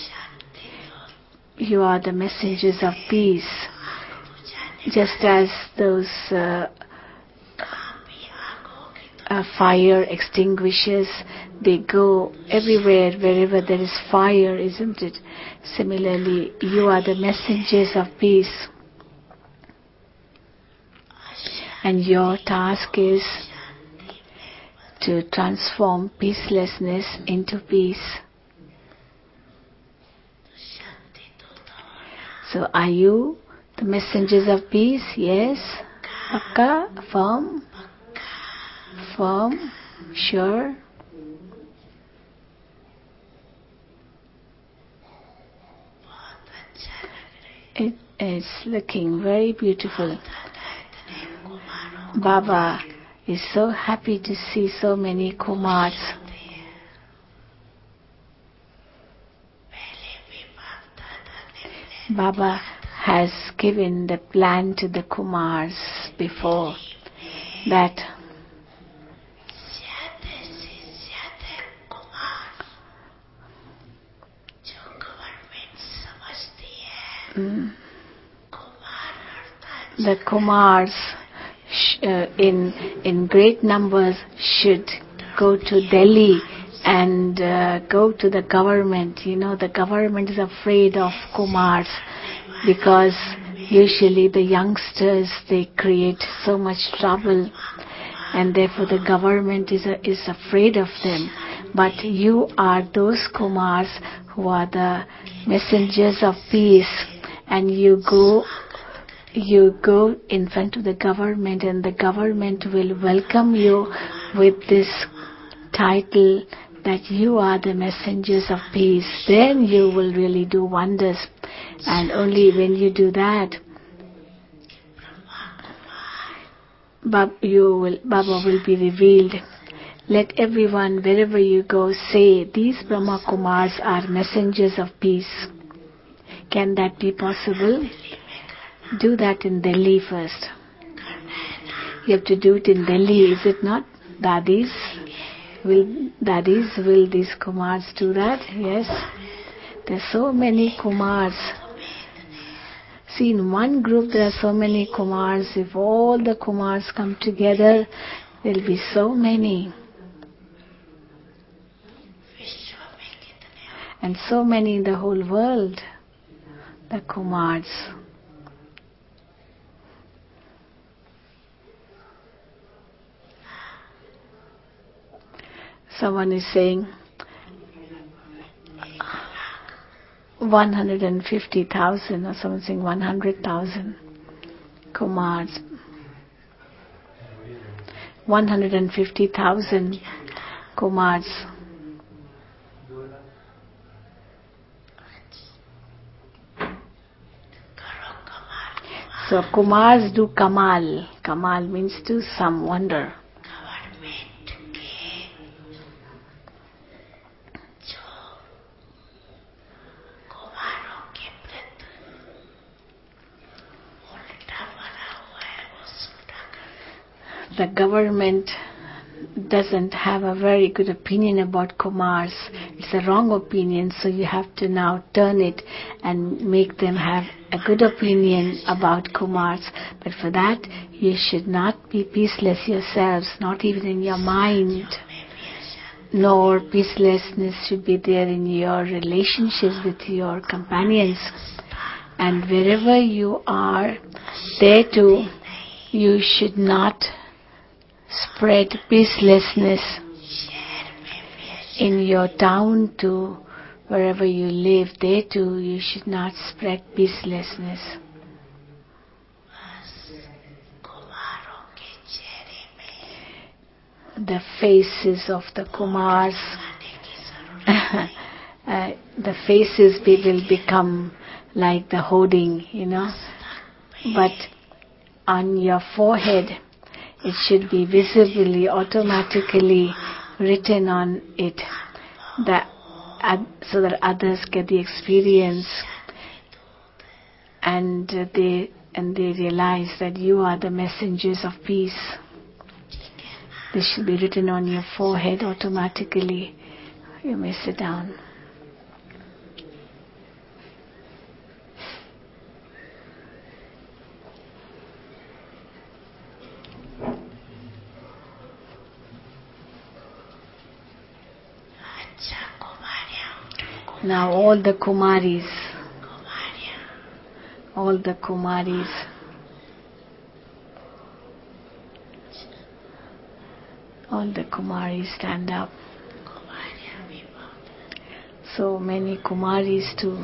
You are the messengers of peace. Just as those fire extinguishers, they go everywhere wherever there is fire, isn't it? Similarly, you are the messengers of peace. And your task is to transform peacelessness into peace. So are you the messengers of peace? Yes? Pakka? Firm? Firm? Sure? It is looking very beautiful. Baba is so happy to see so many Kumars. Baba has given the plan to the Kumars before that the Kumars in great numbers should go to Delhi and go to the government. The government is afraid of Kumars because usually the youngsters, they create so much trouble, and therefore the government is afraid of them. But you are those Kumars who are the messengers of peace, and you go in front of the government, and the government will welcome you with this title that you are the messengers of peace. Then you will really do wonders. And only when you do that, Baba will be revealed. Let everyone, wherever you go, say, these Brahma Kumars are messengers of peace. Can that be possible? Do that in Delhi first. You have to do it in Delhi, is it not? Dadis? Will these Kumars do that? Yes. There are so many Kumars. See, in one group there are so many Kumars. If all the Kumars come together, there will be so many. And so many in the whole world, the Kumars. Someone is saying 150,000, or someone saying 100,000 Kumars. 150,000 Kumars. So Kumars do Kamal. Kamal means do some wonder. Government के जो कुमारों के प्रति उल्टा बना हुआ है वो सुलटा कर The government doesn't have a very good opinion about Kumars. It's a wrong opinion, so you have to now turn it and make them have a good opinion about Kumars. But for that, you should not be peaceless yourselves, not even in your mind. Nor peacelessness should be there in your relationships with your companions. And wherever you are, there too, you should not spread peacelessness. In your town too, wherever you live, there too, you should not spread peacelessness. The faces of the Kumars, the faces will become like the hoarding, but on your forehead, it should be visibly, automatically written on it, so that others get the experience and they realize that you are the messengers of peace. This should be written on your forehead automatically. You may sit down. Now all the Kumaris stand up. So many Kumaris too.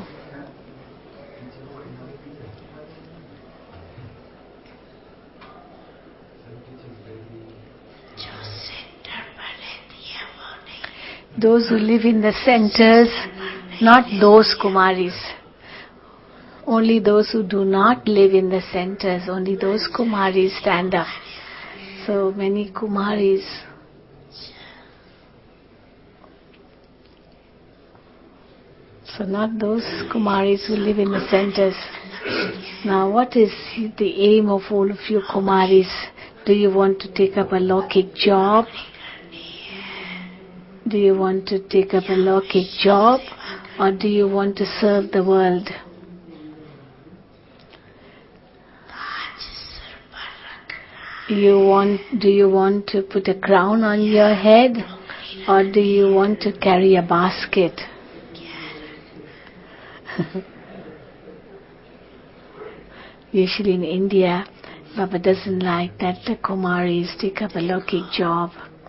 Those who live in the centers, not those Kumaris. Only those who do not live in the centers, only those Kumaris stand up. So many Kumaris. So not those Kumaris who live in the centers. Now what is the aim of all of you Kumaris? Do you want to take up a Lokik job? Do you want to take up a Lokik job? Or do you want to serve the world? Do you want to put a crown on your head? Or do you want to carry a basket? Usually in India, Baba doesn't like that the Kumaris take up a Lokik job.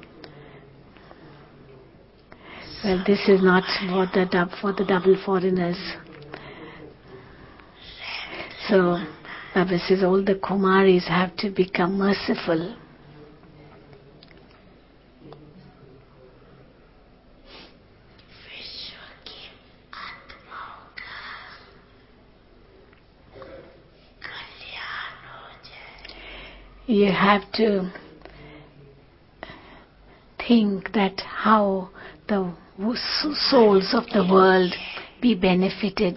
Well, this is not for the double foreigners. So, Baba says all the Kumaris have to become merciful. You have to think that how the souls of the world be benefited.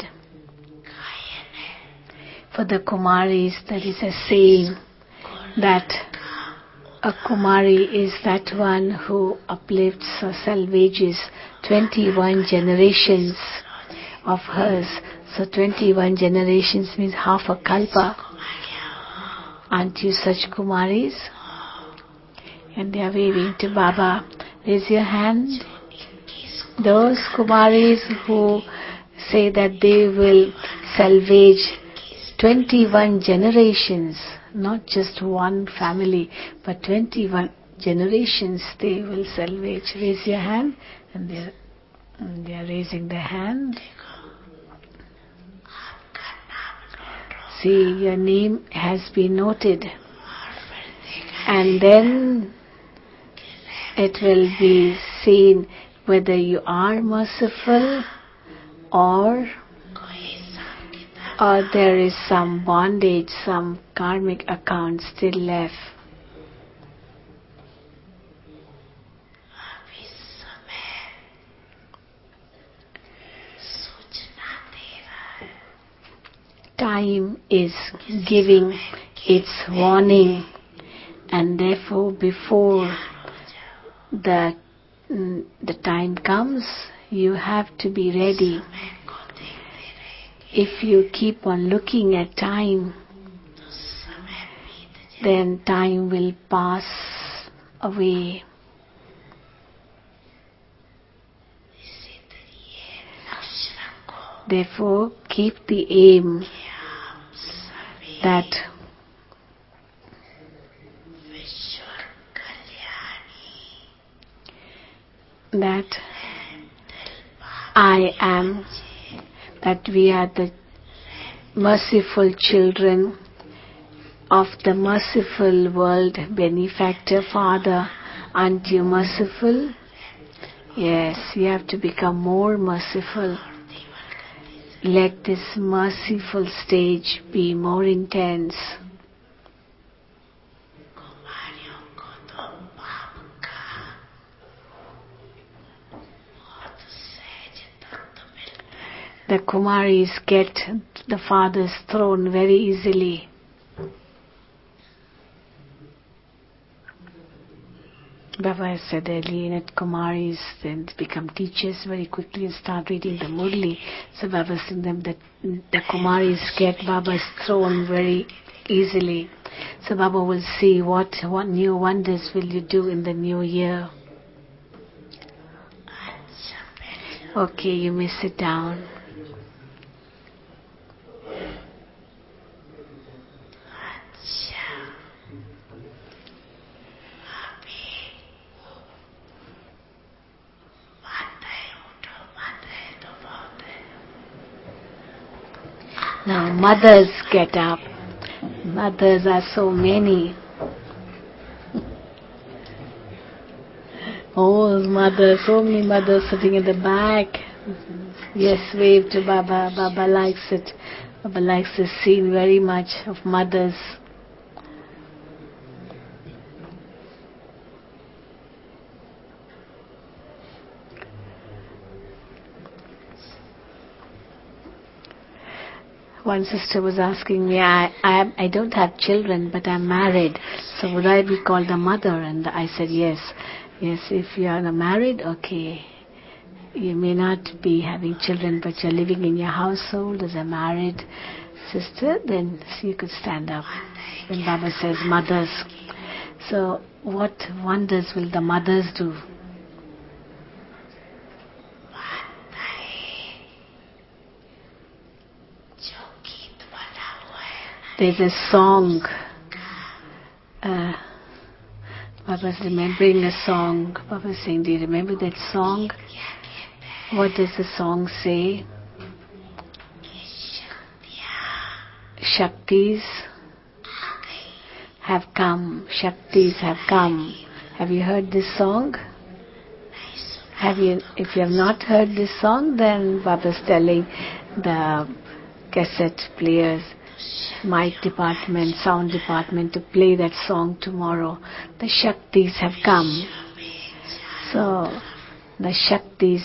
For the Kumaris, there is a saying that a Kumari is that one who uplifts or salvages 21 generations of hers. So 21 generations means half a kalpa. Aren't you such Kumaris? And they are waving to Baba. Raise your hand. Those Kumaris who say that they will salvage 21 generations, not just one family, but 21 generations they will salvage. Raise your hand. And they are raising their hand. See, your name has been noted. And then it will be seen whether you are merciful or or there is some bondage, some karmic account still left. अभी समय सूचना दे रहा है. Time is giving its warning, and therefore before the time comes, you have to be ready. समय को देखते रहेंगे If you keep on looking at time, तो समय बीत जाए. then time will pass away. इसी तरीके लक्ष्य रखो Therefore, keep the aim कि आप सभी that विश्व कल्याणी that दिल I am, that we are the merciful children of the merciful world benefactor Father. Aren't you merciful? Yes, you have to become more merciful. Let this merciful stage be more intense. कुमारियों को तो पाप का बहुत सहज तत्व मिलता है. The Kumaris get the Father's throne very easily. Baba has said earlier that Kumaris then become teachers very quickly and start reading the Murli. So Baba said them that the Kumaris get Baba's throne very easily. So Baba will see what new wonders will you do in the new year. अच्छा बैठ Okay, you may sit down. अच्छा अभी माताएं उठो माताएं तो बहुत है. Now mothers get up. Mothers are so many. Oh, mothers, so many mothers sitting in the back. Yes, wave to Baba. Baba likes it. Baba likes this scene very much of mothers. One sister was asking me, I don't have children, but I'm married. So would I be called a mother? And I said, yes. Yes, if you are married, okay. You may not be having children, but you're living in your household as a married sister, then you could stand up. When Baba says mothers. So what wonders will the mothers do? माताएं जो गीत बना हुआ है ना There's a song. Baba's remembering a song. Baba's saying, do you remember that song? क्या कहते हैं What does the song say? कि शक्तियाँ Shaktis आ गई. have come. Shaktis have come. Have you heard this song? नहीं सुना Have you? If you have not heard this song, then Baba's telling the cassette players, mic department, sound department to play that song tomorrow. The Shaktis have come. So the Shaktis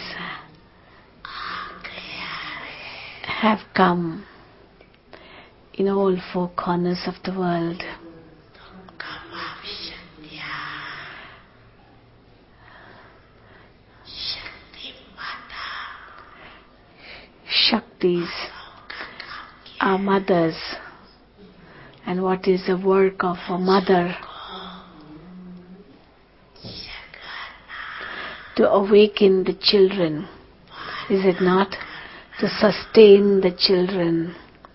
have come in all four corners of the world. कब आप शक्तियाँ शक्ति माता Shaktis का काम किया are mothers. And what is the work of a mother? To awaken the children. Is it not? To sustain the children.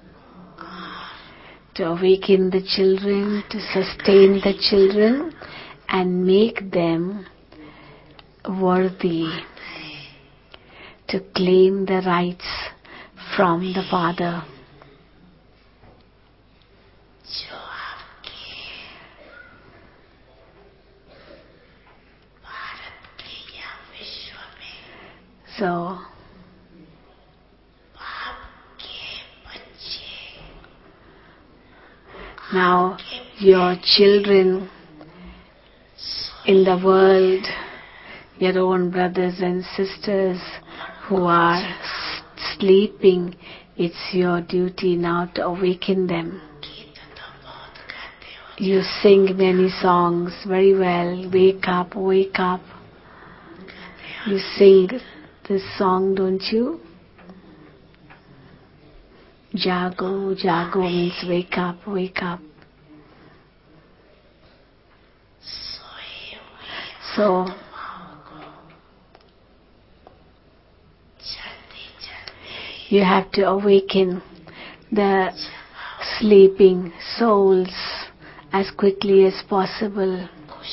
To awaken the children, to sustain the children, and make them worthy to claim the rights from the Father. जो आपके भारत के या विश्व में So, बाप के बच्चे Now your children in the world, your own brothers and sisters who are sleeping, it's your duty now to awaken them. You sing many songs very well. Wake up, wake up. You sing this song, don't you? Jago, jago means wake up, wake up. So, you have to awaken the sleeping souls as quickly as possible.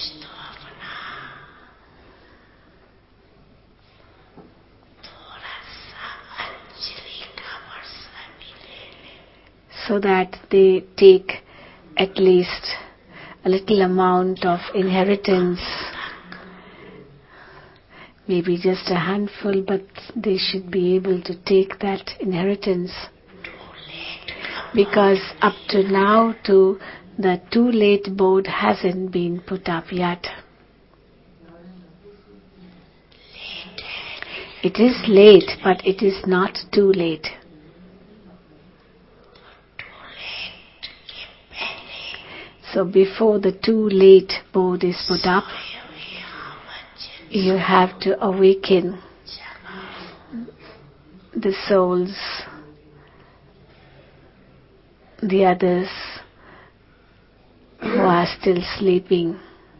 So that they take at least a little amount of inheritance. Maybe just a handful, but they should be able to take that inheritance. Because up to now, the too late board hasn't been put up yet. It is late, but it is not too late. So before the too late board is put up, you have to awaken the souls, the others who are still sleeping.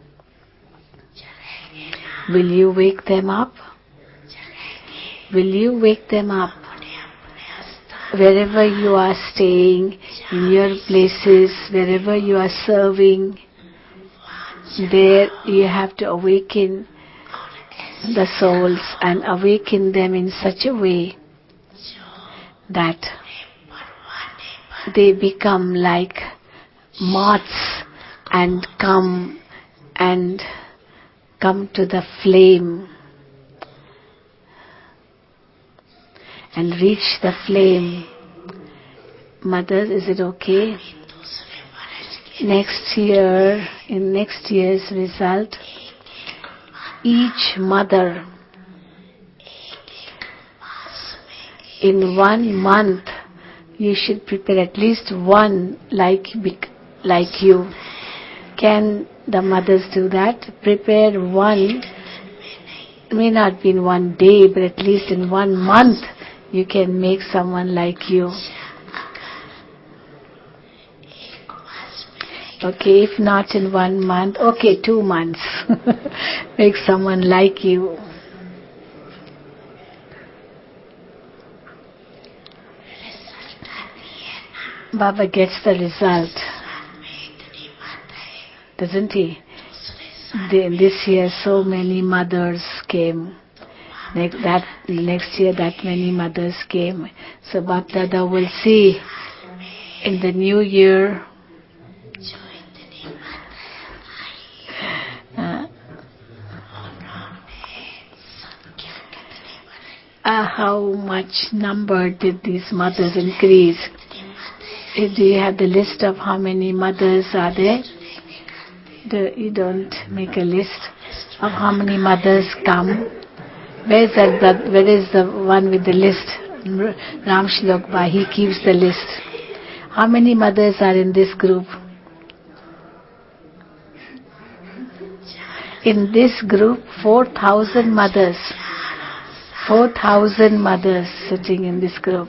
Will you wake them up? Will you wake them up? Wherever you are staying, in your places, wherever you are serving, there you have to awaken the souls and awaken them in such a way that they become like moths and come to the flame and reach the flame. Mother, is it okay? Next year, in next year's result, each mother in 1 month you should prepare at least one like you. Can the mothers do that? Prepare one, may not be in 1 day, but at least in 1 month you can make someone like you. Okay, if not in 1 month, okay, 2 months. Make someone like you. Baba gets the result, doesn't he? This year so many mothers came. Next year that many mothers came. So Baba Dada will see in the new year how much number did these mothers increase. Do you have the list of how many mothers are there? You don't make a list of how many mothers come. Where is the one with the list? Ram Shlok Bhai, he keeps the list. How many mothers are in this group? In this group, 4,000 mothers. 4,000 mothers sitting in this group.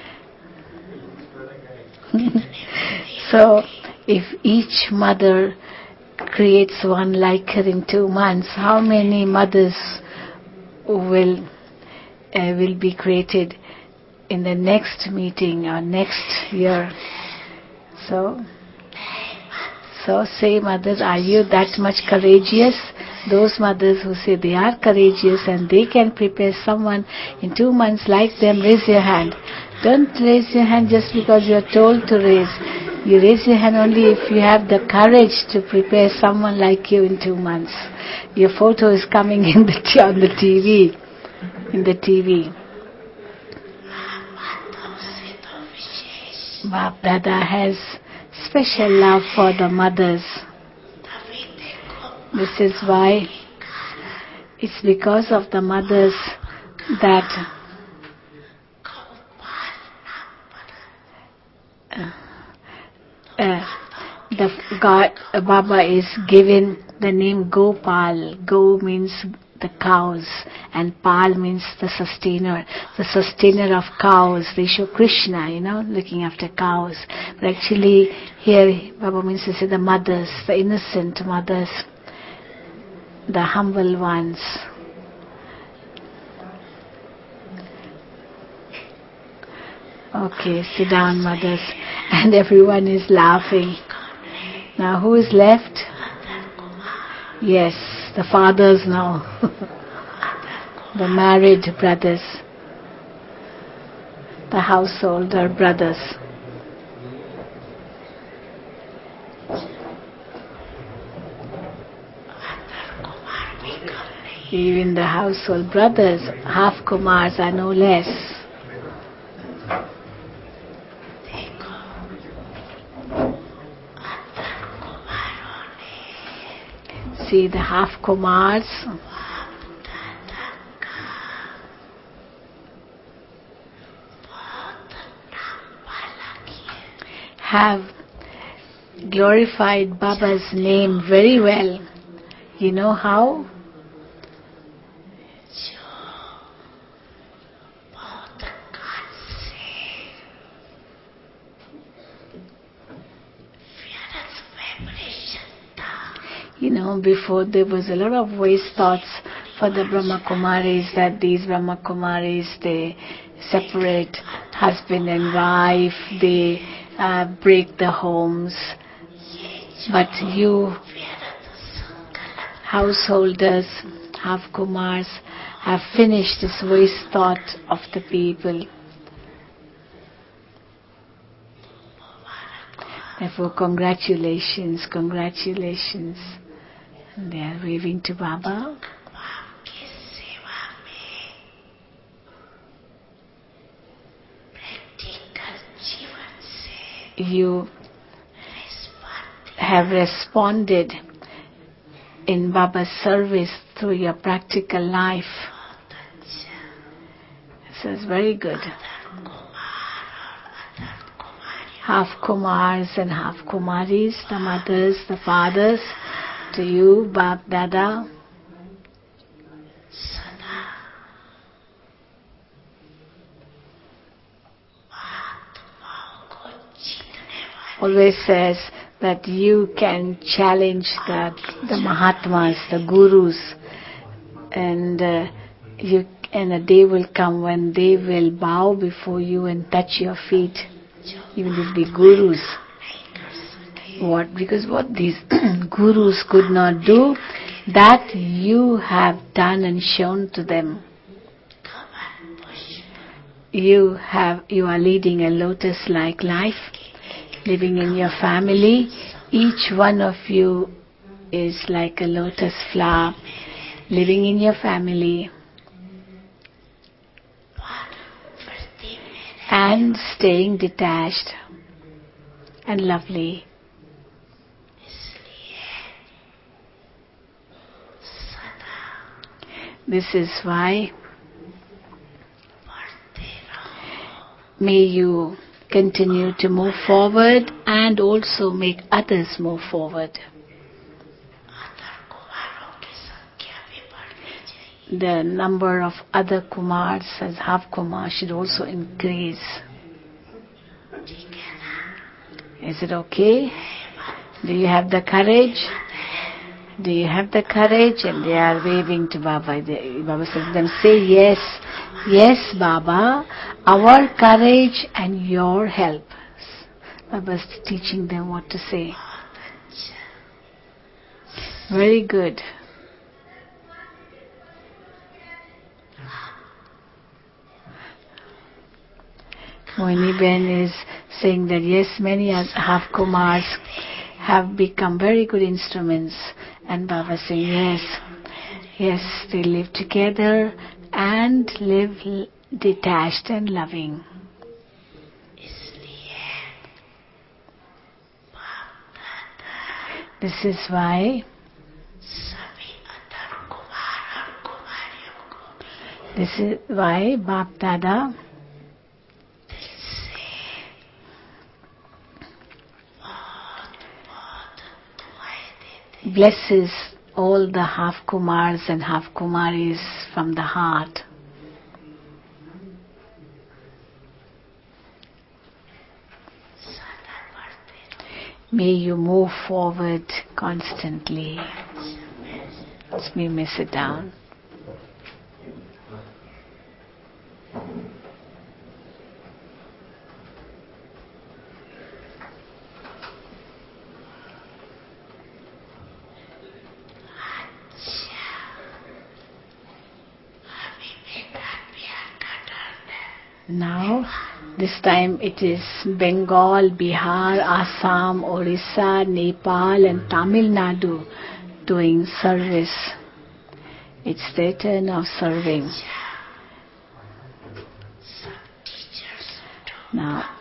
So, if each mother creates one like her in 2 months, how many mothers will be created in the next meeting or next year? So say, mothers, are you that much courageous? Those mothers who say they are courageous and they can prepare someone in 2 months like them, raise your hand. Don't raise your hand just because you are told to raise. You raise your hand only if you have the courage to prepare someone like you in 2 months. Your photo is coming on the TV. In the TV. Baba Dada has special love for the mothers. This is why it's because of the mothers that the God Baba is given the name Gopal. Go means the cows and Pal means the sustainer of cows. They show Krishna, looking after cows. But actually here Baba means to say the mothers, the innocent mothers, the humble ones. Okay, sit down, mothers. And everyone is laughing. Now who is left? Yes, the fathers now. The married brothers. The householder brothers. Even the household brothers, half Kumars are no less. See the half Kumars have glorified Baba's name very well. You know how? Before there was a lot of waste thoughts for the Brahma Kumaris that these Brahma Kumaris, they separate husband and wife, they break the homes. But you householders, half Kumars, have finished this waste thought of the people. Therefore, congratulations. And they are waving to Baba. You have responded in Baba's service through your practical life. So it's very good. Half Kumars and half Kumaris, the mothers, the fathers, to you, Bab Dada. Always says that you can challenge the Mahatmas, the Gurus, and a day will come when they will bow before you and touch your feet, even if the Gurus. What? Because what these Gurus could not do, that you have done and shown to them. You are leading a lotus-like life, living in your family. Each one of you is like a lotus flower, living in your family and staying detached and lovely. This is why may you continue to move forward and also make others move forward. The number of other Kumars as half Kumar should also increase. Is it okay? Do you have the courage? Do you have the courage? And they are waving to Baba. Baba says to them, say yes. Yes, Baba, our courage and your help. Baba is teaching them what to say. Very good. Mohini Ben is saying that yes, many half Kumars have become very good instruments. And Baba saying yes, they live together and live detached and loving. This is why Bap Dada blesses all the half Kumars and half Kumaris from the heart. May you move forward constantly. Let me sit down. Now, this time it is Bengal, Bihar, Assam, Orissa, Nepal and Tamil Nadu doing service. It's their turn of serving. Now,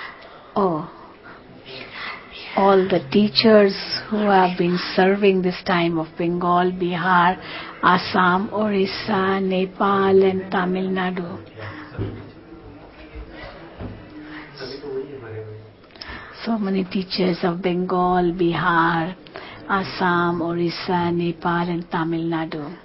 all the teachers who have been serving this time of Bengal, Bihar, Assam, Orissa, Nepal and Tamil Nadu. So many teachers of Bengal, Bihar, Assam, Orissa, Nepal and Tamil Nadu.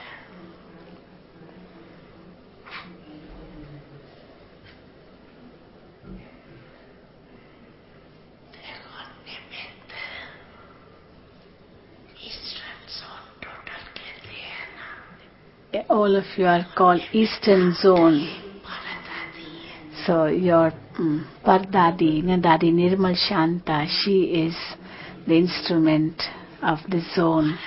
All of you are called Eastern Zone. So your Pardadi, Dadi Nirmal Shanta, she is the instrument of the zone.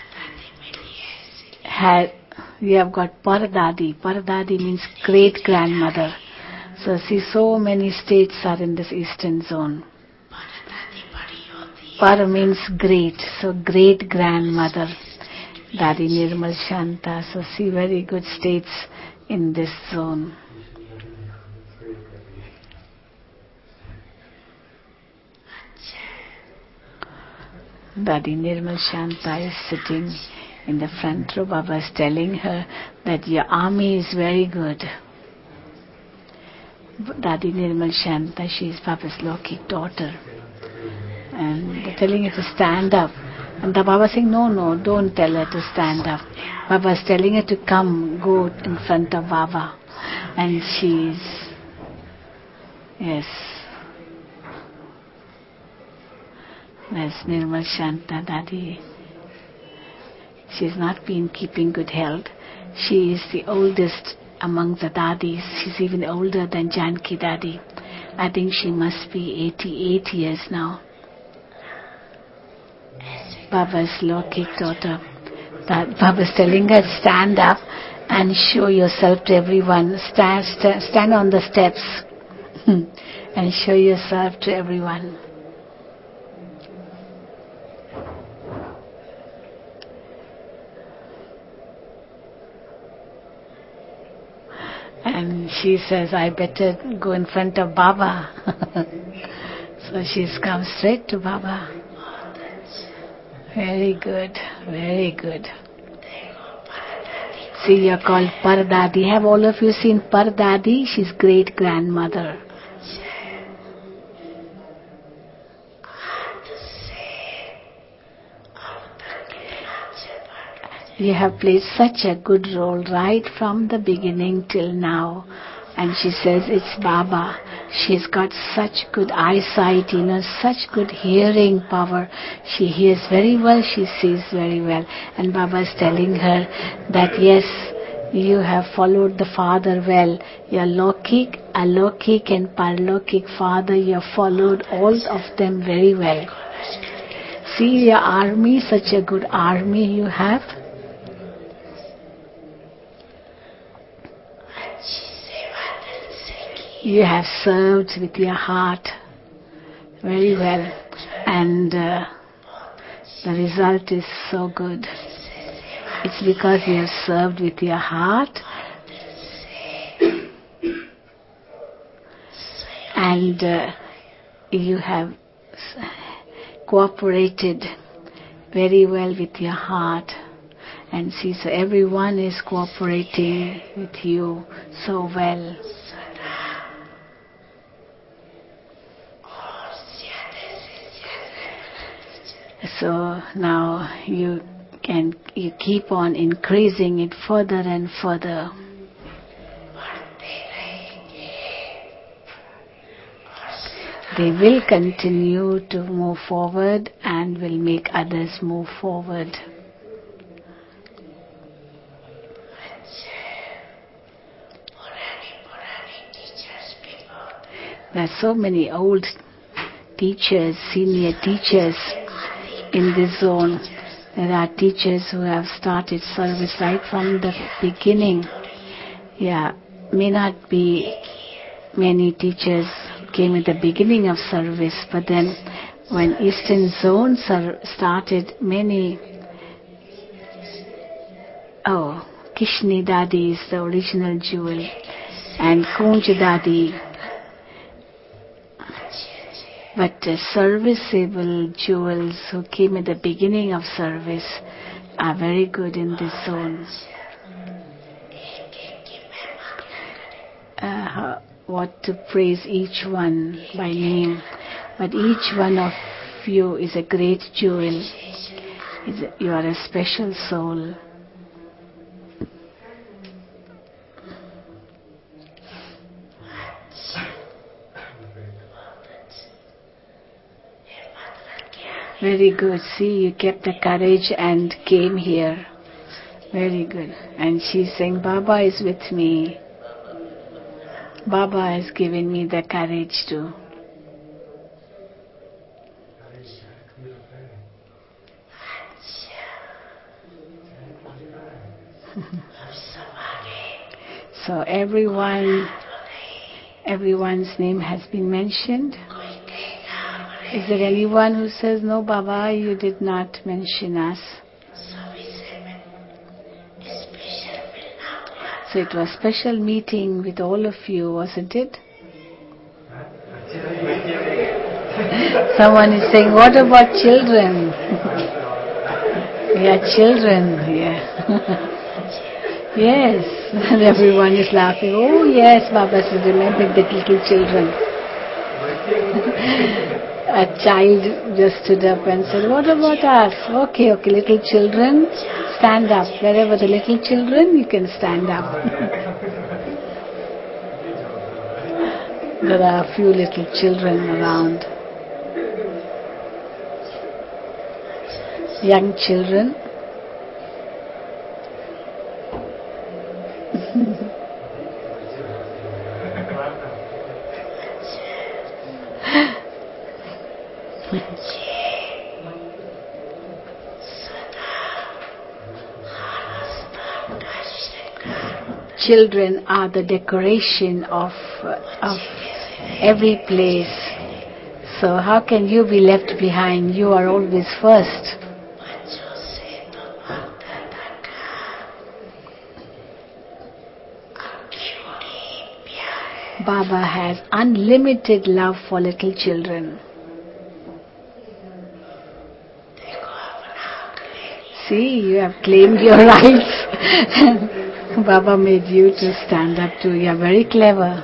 You have got Pardadi. Pardadi means great grandmother. So see, so many states are in this Eastern Zone. Par means great, so great grandmother. Dadi Nirmal Shanta. So see, very good states in this zone. Dadi Nirmal Shanta is sitting in the front row. Baba is telling her that your army is very good. Dadi Nirmal Shanta, she is Baba's Lokik daughter. And they're telling her to stand up. And the Baba is saying, no, don't tell her to stand up. Baba is telling her to come, go in front of Baba. And she's, yes. There's Nirmal Shanta Dadi. She's not been keeping good health. She is the oldest among the Dadis. She's even older than Janki Dadi. I think she must be 88 years now. Baba's Lokik daughter. Baba's telling her, stand up and show yourself to everyone. Stand on the steps and show yourself to everyone. And she says, I better go in front of Baba. So she's come straight to Baba. Very good, very good. See, you're called Pardadi. Have all of you seen Pardadi? She's great grandmother. You have played such a good role right from the beginning till now. And she says, it's Baba. She's got such good eyesight, such good hearing power. She hears very well, she sees very well. And Baba is telling her that yes, you have followed the Father well. Your Lokik, Alokik and Parlokik Father, you have followed all of them very well. See your army, such a good army you have. You have served with your heart very well, and the result is so good. It's because you have served with your heart and you have cooperated very well with your heart. And see, so everyone is cooperating with you so well. So now you keep on increasing it further and further. They will continue to move forward and will make others move forward. There are so many old teachers, senior teachers in this zone. There are teachers who have started service right from the beginning. Yeah, may not be many teachers came at the beginning of service, but then when Eastern Zone started, many... Kishni Dadi is the original jewel, and Kunj Dadi. But serviceable jewels who came at the beginning of service are very good in this zone. What to praise each one by name, but each one of you is a great jewel. You are a special soul. Very good. See, you kept the courage and came here. Very good. And she's saying, Baba is with me. Baba has given me the courage to. So everyone's name has been mentioned. Is there anyone who says, no, Baba, you did not mention us? So it was special meeting with all of you, wasn't it? Someone is saying, what about children? Yeah, children, yeah. Yes, and everyone is laughing. Oh yes, Baba says, remember the little children. A child just stood up and said, what about us? Okay, little children, stand up. Wherever the little children, you can stand up. There are a few little children around. Young children. Children are the decoration of every place. So how can you be left behind? You are always first. Baba has unlimited love for little children. See, you have claimed your rights. Baba made you to stand up too. You are very clever.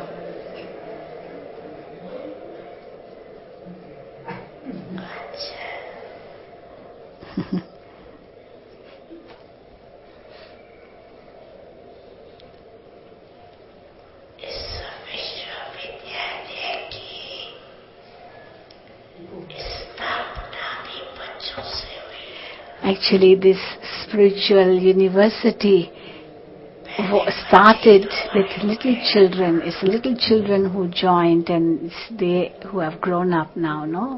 Actually, this spiritual university started with little children. It's little children who joined, and it's they who have grown up now, no?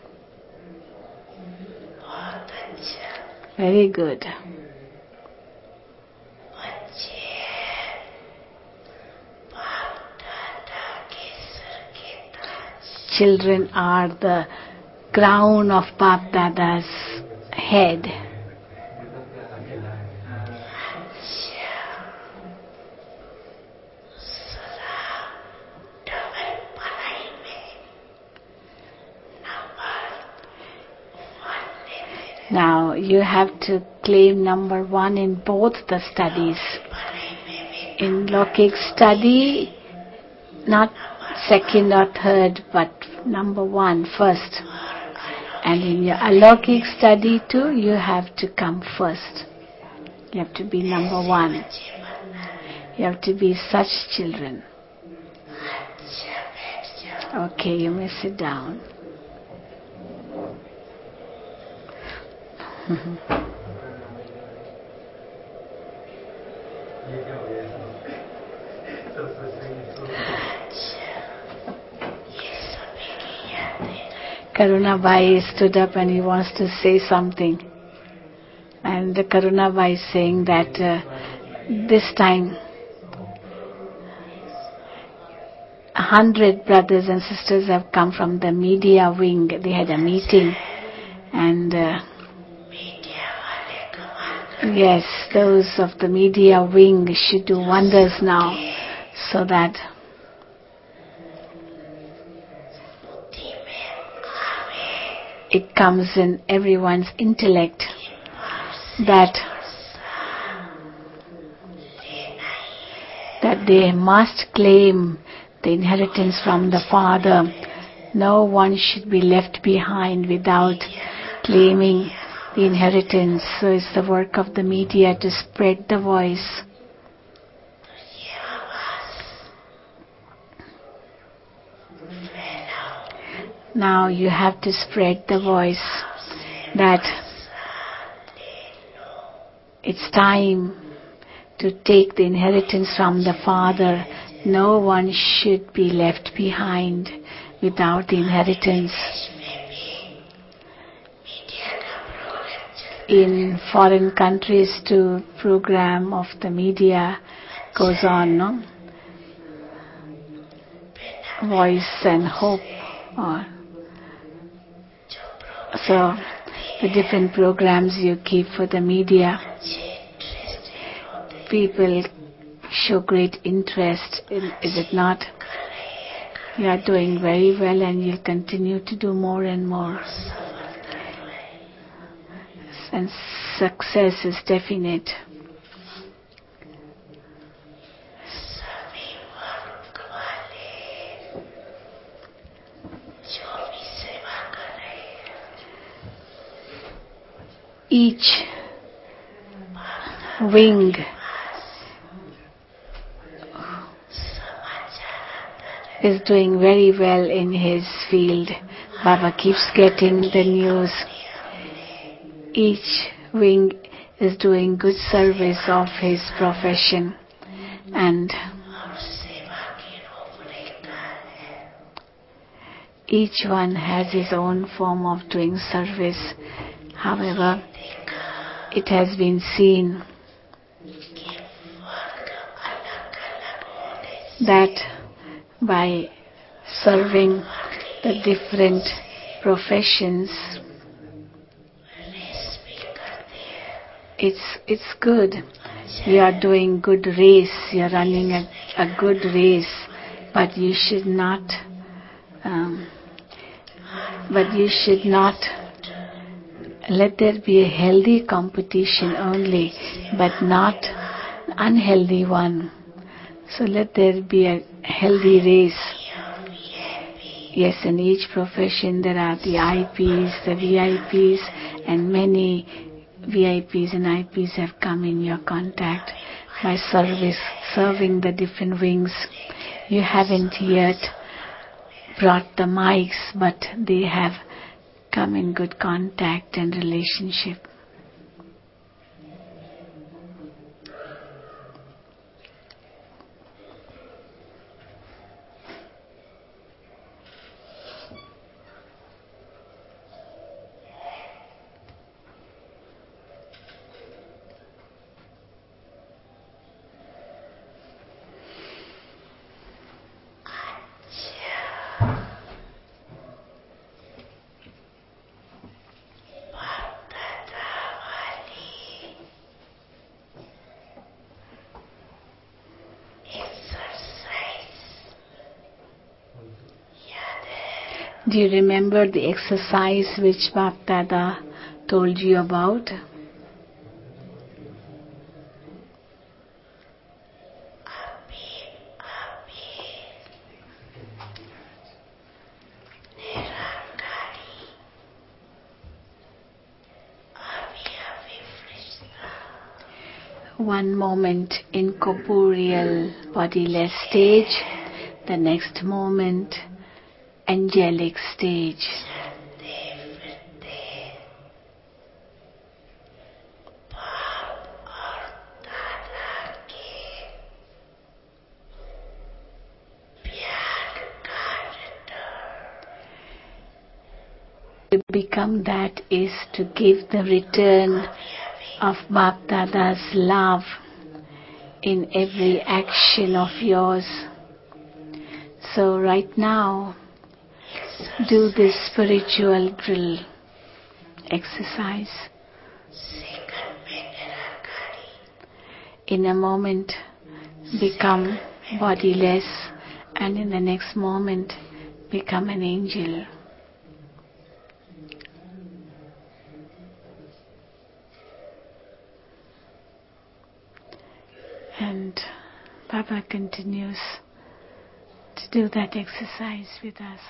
Very good. Children are the crown of Bap Dada's head. Now you have to claim number one in both the studies. In Lokik study, not second or third, but number one first. And in your Alokik study too, you have to come first. You have to be number one. You have to be such children. Okay, you may sit down. Karuna Bhai stood up and he wants to say something. And Karuna Bhai is saying that this time 100 brothers and sisters have come from the media wing. They had a meeting and yes, those of the media wing should do wonders now so that it comes in everyone's intellect that they must claim the inheritance from the Father. No one should be left behind without claiming the inheritance. So it's the work of the media to spread the voice. Now you have to spread the voice that it's time to take the inheritance from the Father. No one should be left behind without the inheritance. In foreign countries too, program of the media goes on, no? Voice and Hope. So the different programs you keep for the media, people show great interest, is it not? You are doing very well and you'll continue to do more and more. And success is definite. Each wing is doing very well in his field. Baba keeps getting the news. Each wing is doing good service of his profession, and each one has his own form of doing service. However, it has been seen that by serving the different professions, it's good. You are doing good race, you are running a good race, but you should not let there be a healthy competition only, but not unhealthy one. So let there be a healthy race. Yes, in each profession there are the IPs, the VIPs, and many VIPs and IPs have come in your contact by serving the different wings. You haven't yet brought the mics, but they have come in good contact and relationship. Do you remember the exercise which Bapdada told you about. One moment in corporeal, bodiless stage, the next moment, angelic stage. To become that is to give the return of Bap Dada's love in every action of yours. So right now, do this spiritual drill exercise. In a moment, become bodiless, and in the next moment, become an angel. And Baba continues to do that exercise with us.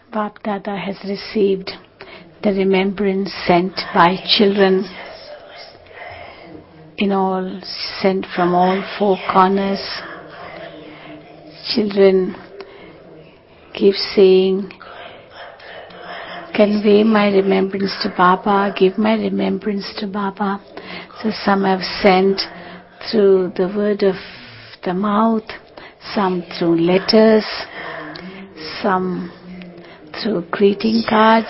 Bap Dada has received the remembrance sent by children in all, sent from all four corners. Children keep saying, convey my remembrance to Baba, give my remembrance to Baba. So some have sent through the word of the mouth, some through letters, some through greeting cards.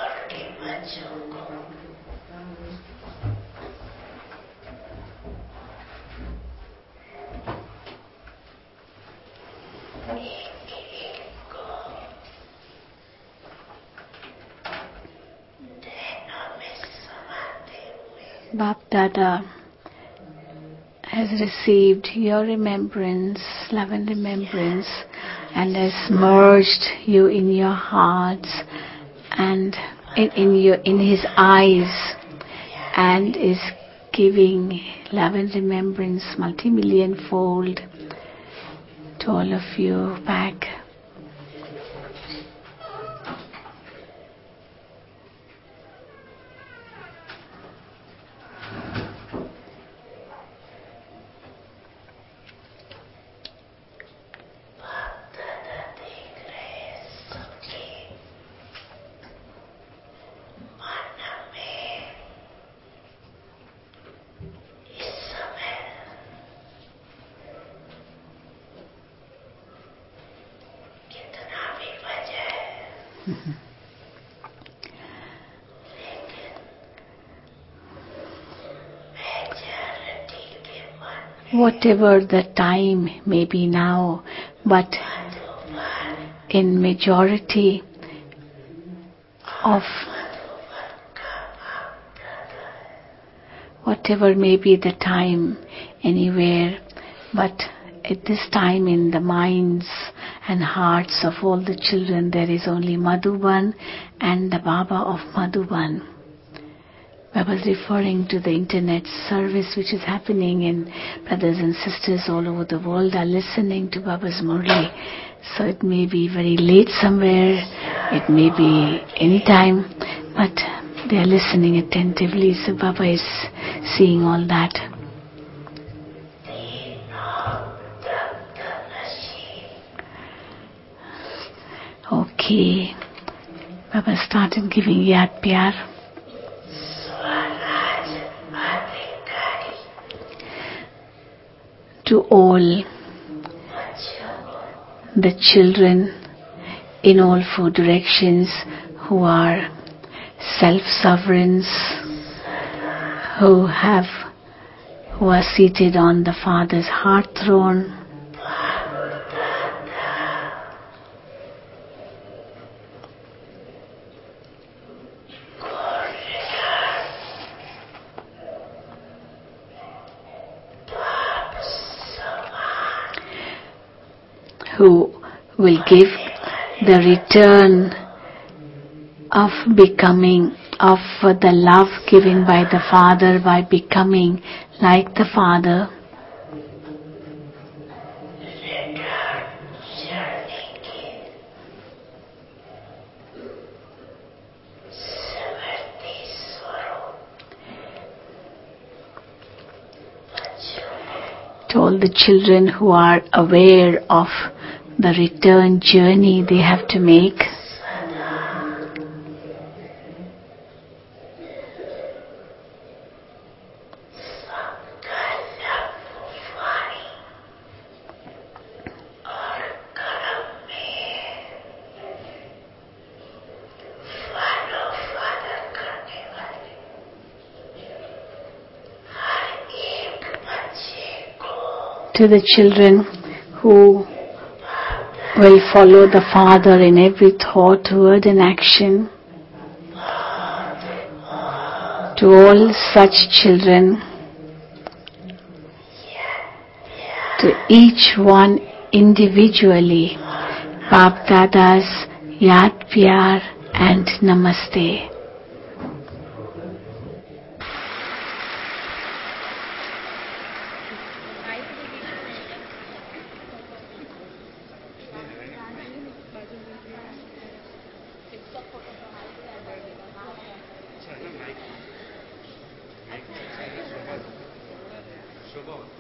Bap Dada has received your remembrance, love and remembrance, and has merged you in your hearts and in his eyes, and is giving love and remembrance multi-million fold to all of you back. Whatever the time may be now, but in majority of whatever may be the time anywhere, but at this time in the minds and hearts of all the children there is only Madhuban and the Baba of Madhuban. Baba is referring to the internet service which is happening, and brothers and sisters all over the world are listening to Baba's Murli. So it may be very late somewhere, it may be any time, but they are listening attentively. So Baba is seeing all that. Okay, Baba started giving Yad Pyar. To all the children in all four directions who are self-sovereigns, who are seated on the Father's heart throne, who will give the return of becoming, of the love given by the Father by becoming like the Father. To all the children who are aware of the return journey they have to make, to the children who will follow the Father in every thought, word and action, to all such children, to each one individually, Bap Dada's Yad Pyar and Namaste. 吃够了。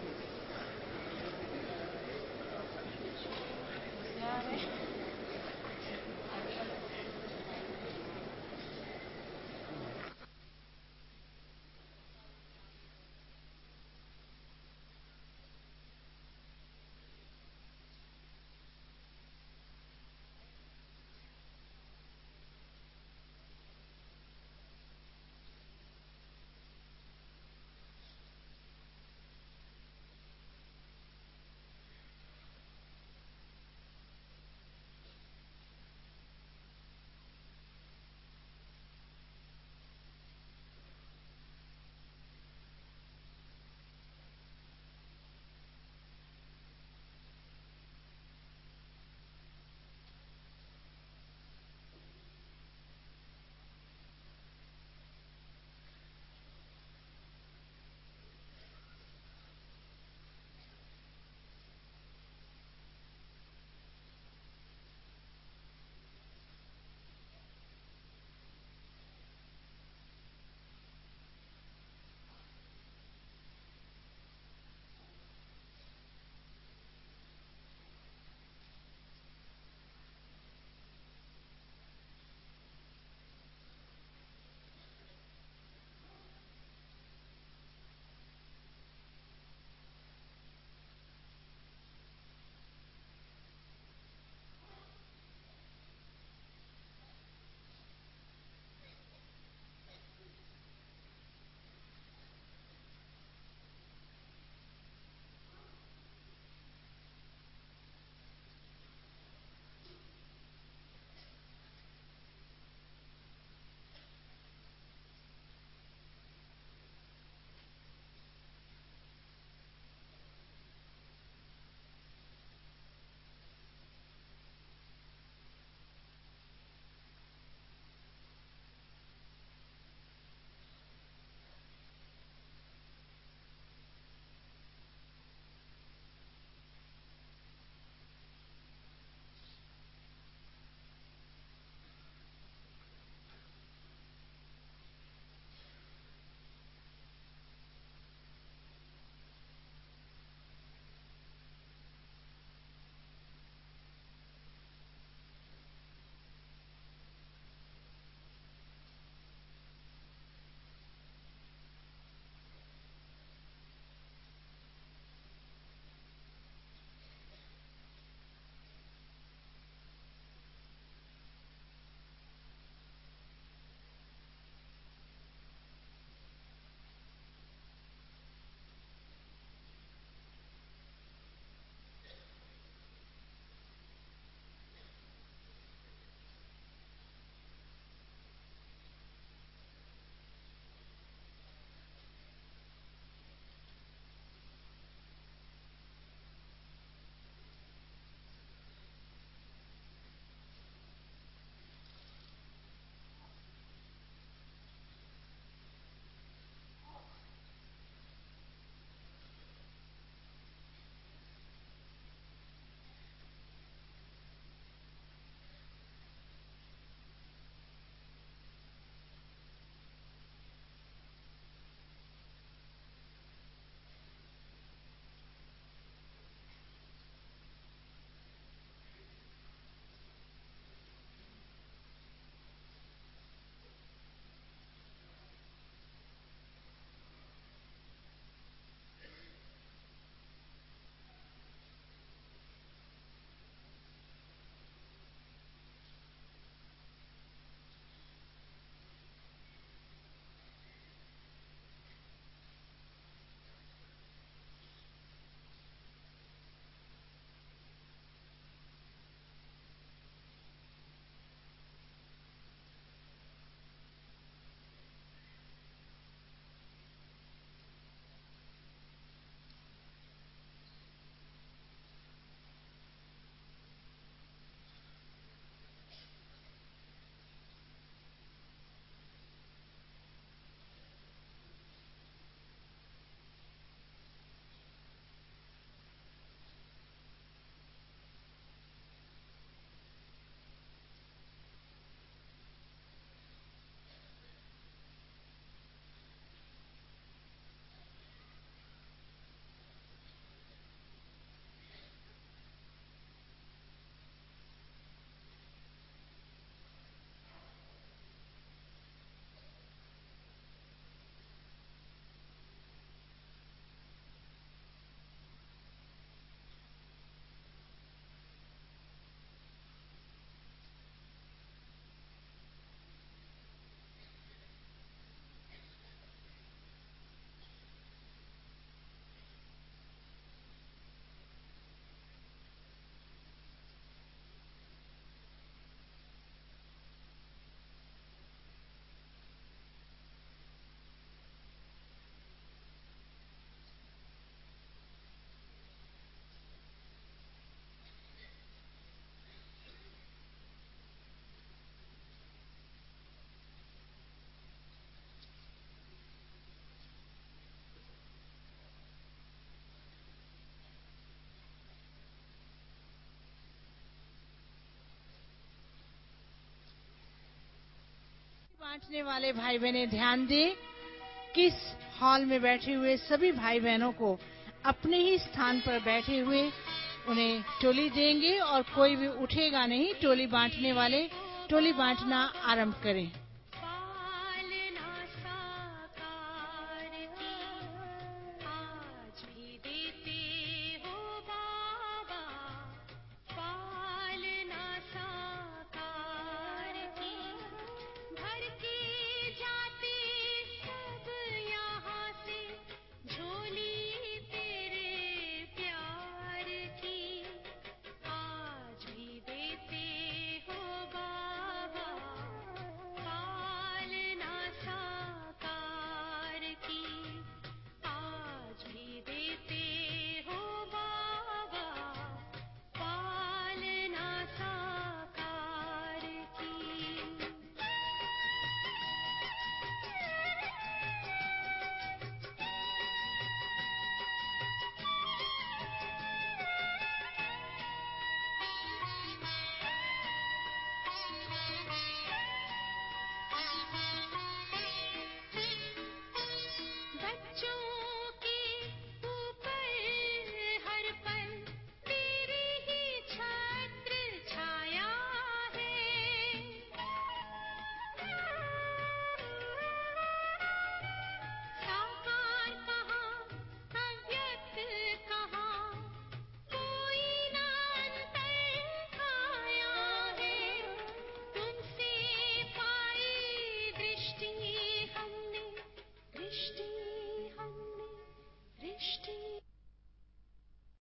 बांटने वाले भाई बहनें ध्यान दें कि इस hall में बैठे हुए सभी भाई बहनों को अपने ही स्थान पर बैठे हुए उन्हें टोली देंगे और कोई भी उठेगा नहीं। टोली बांटने वाले टोली बांटना आरंभ करें।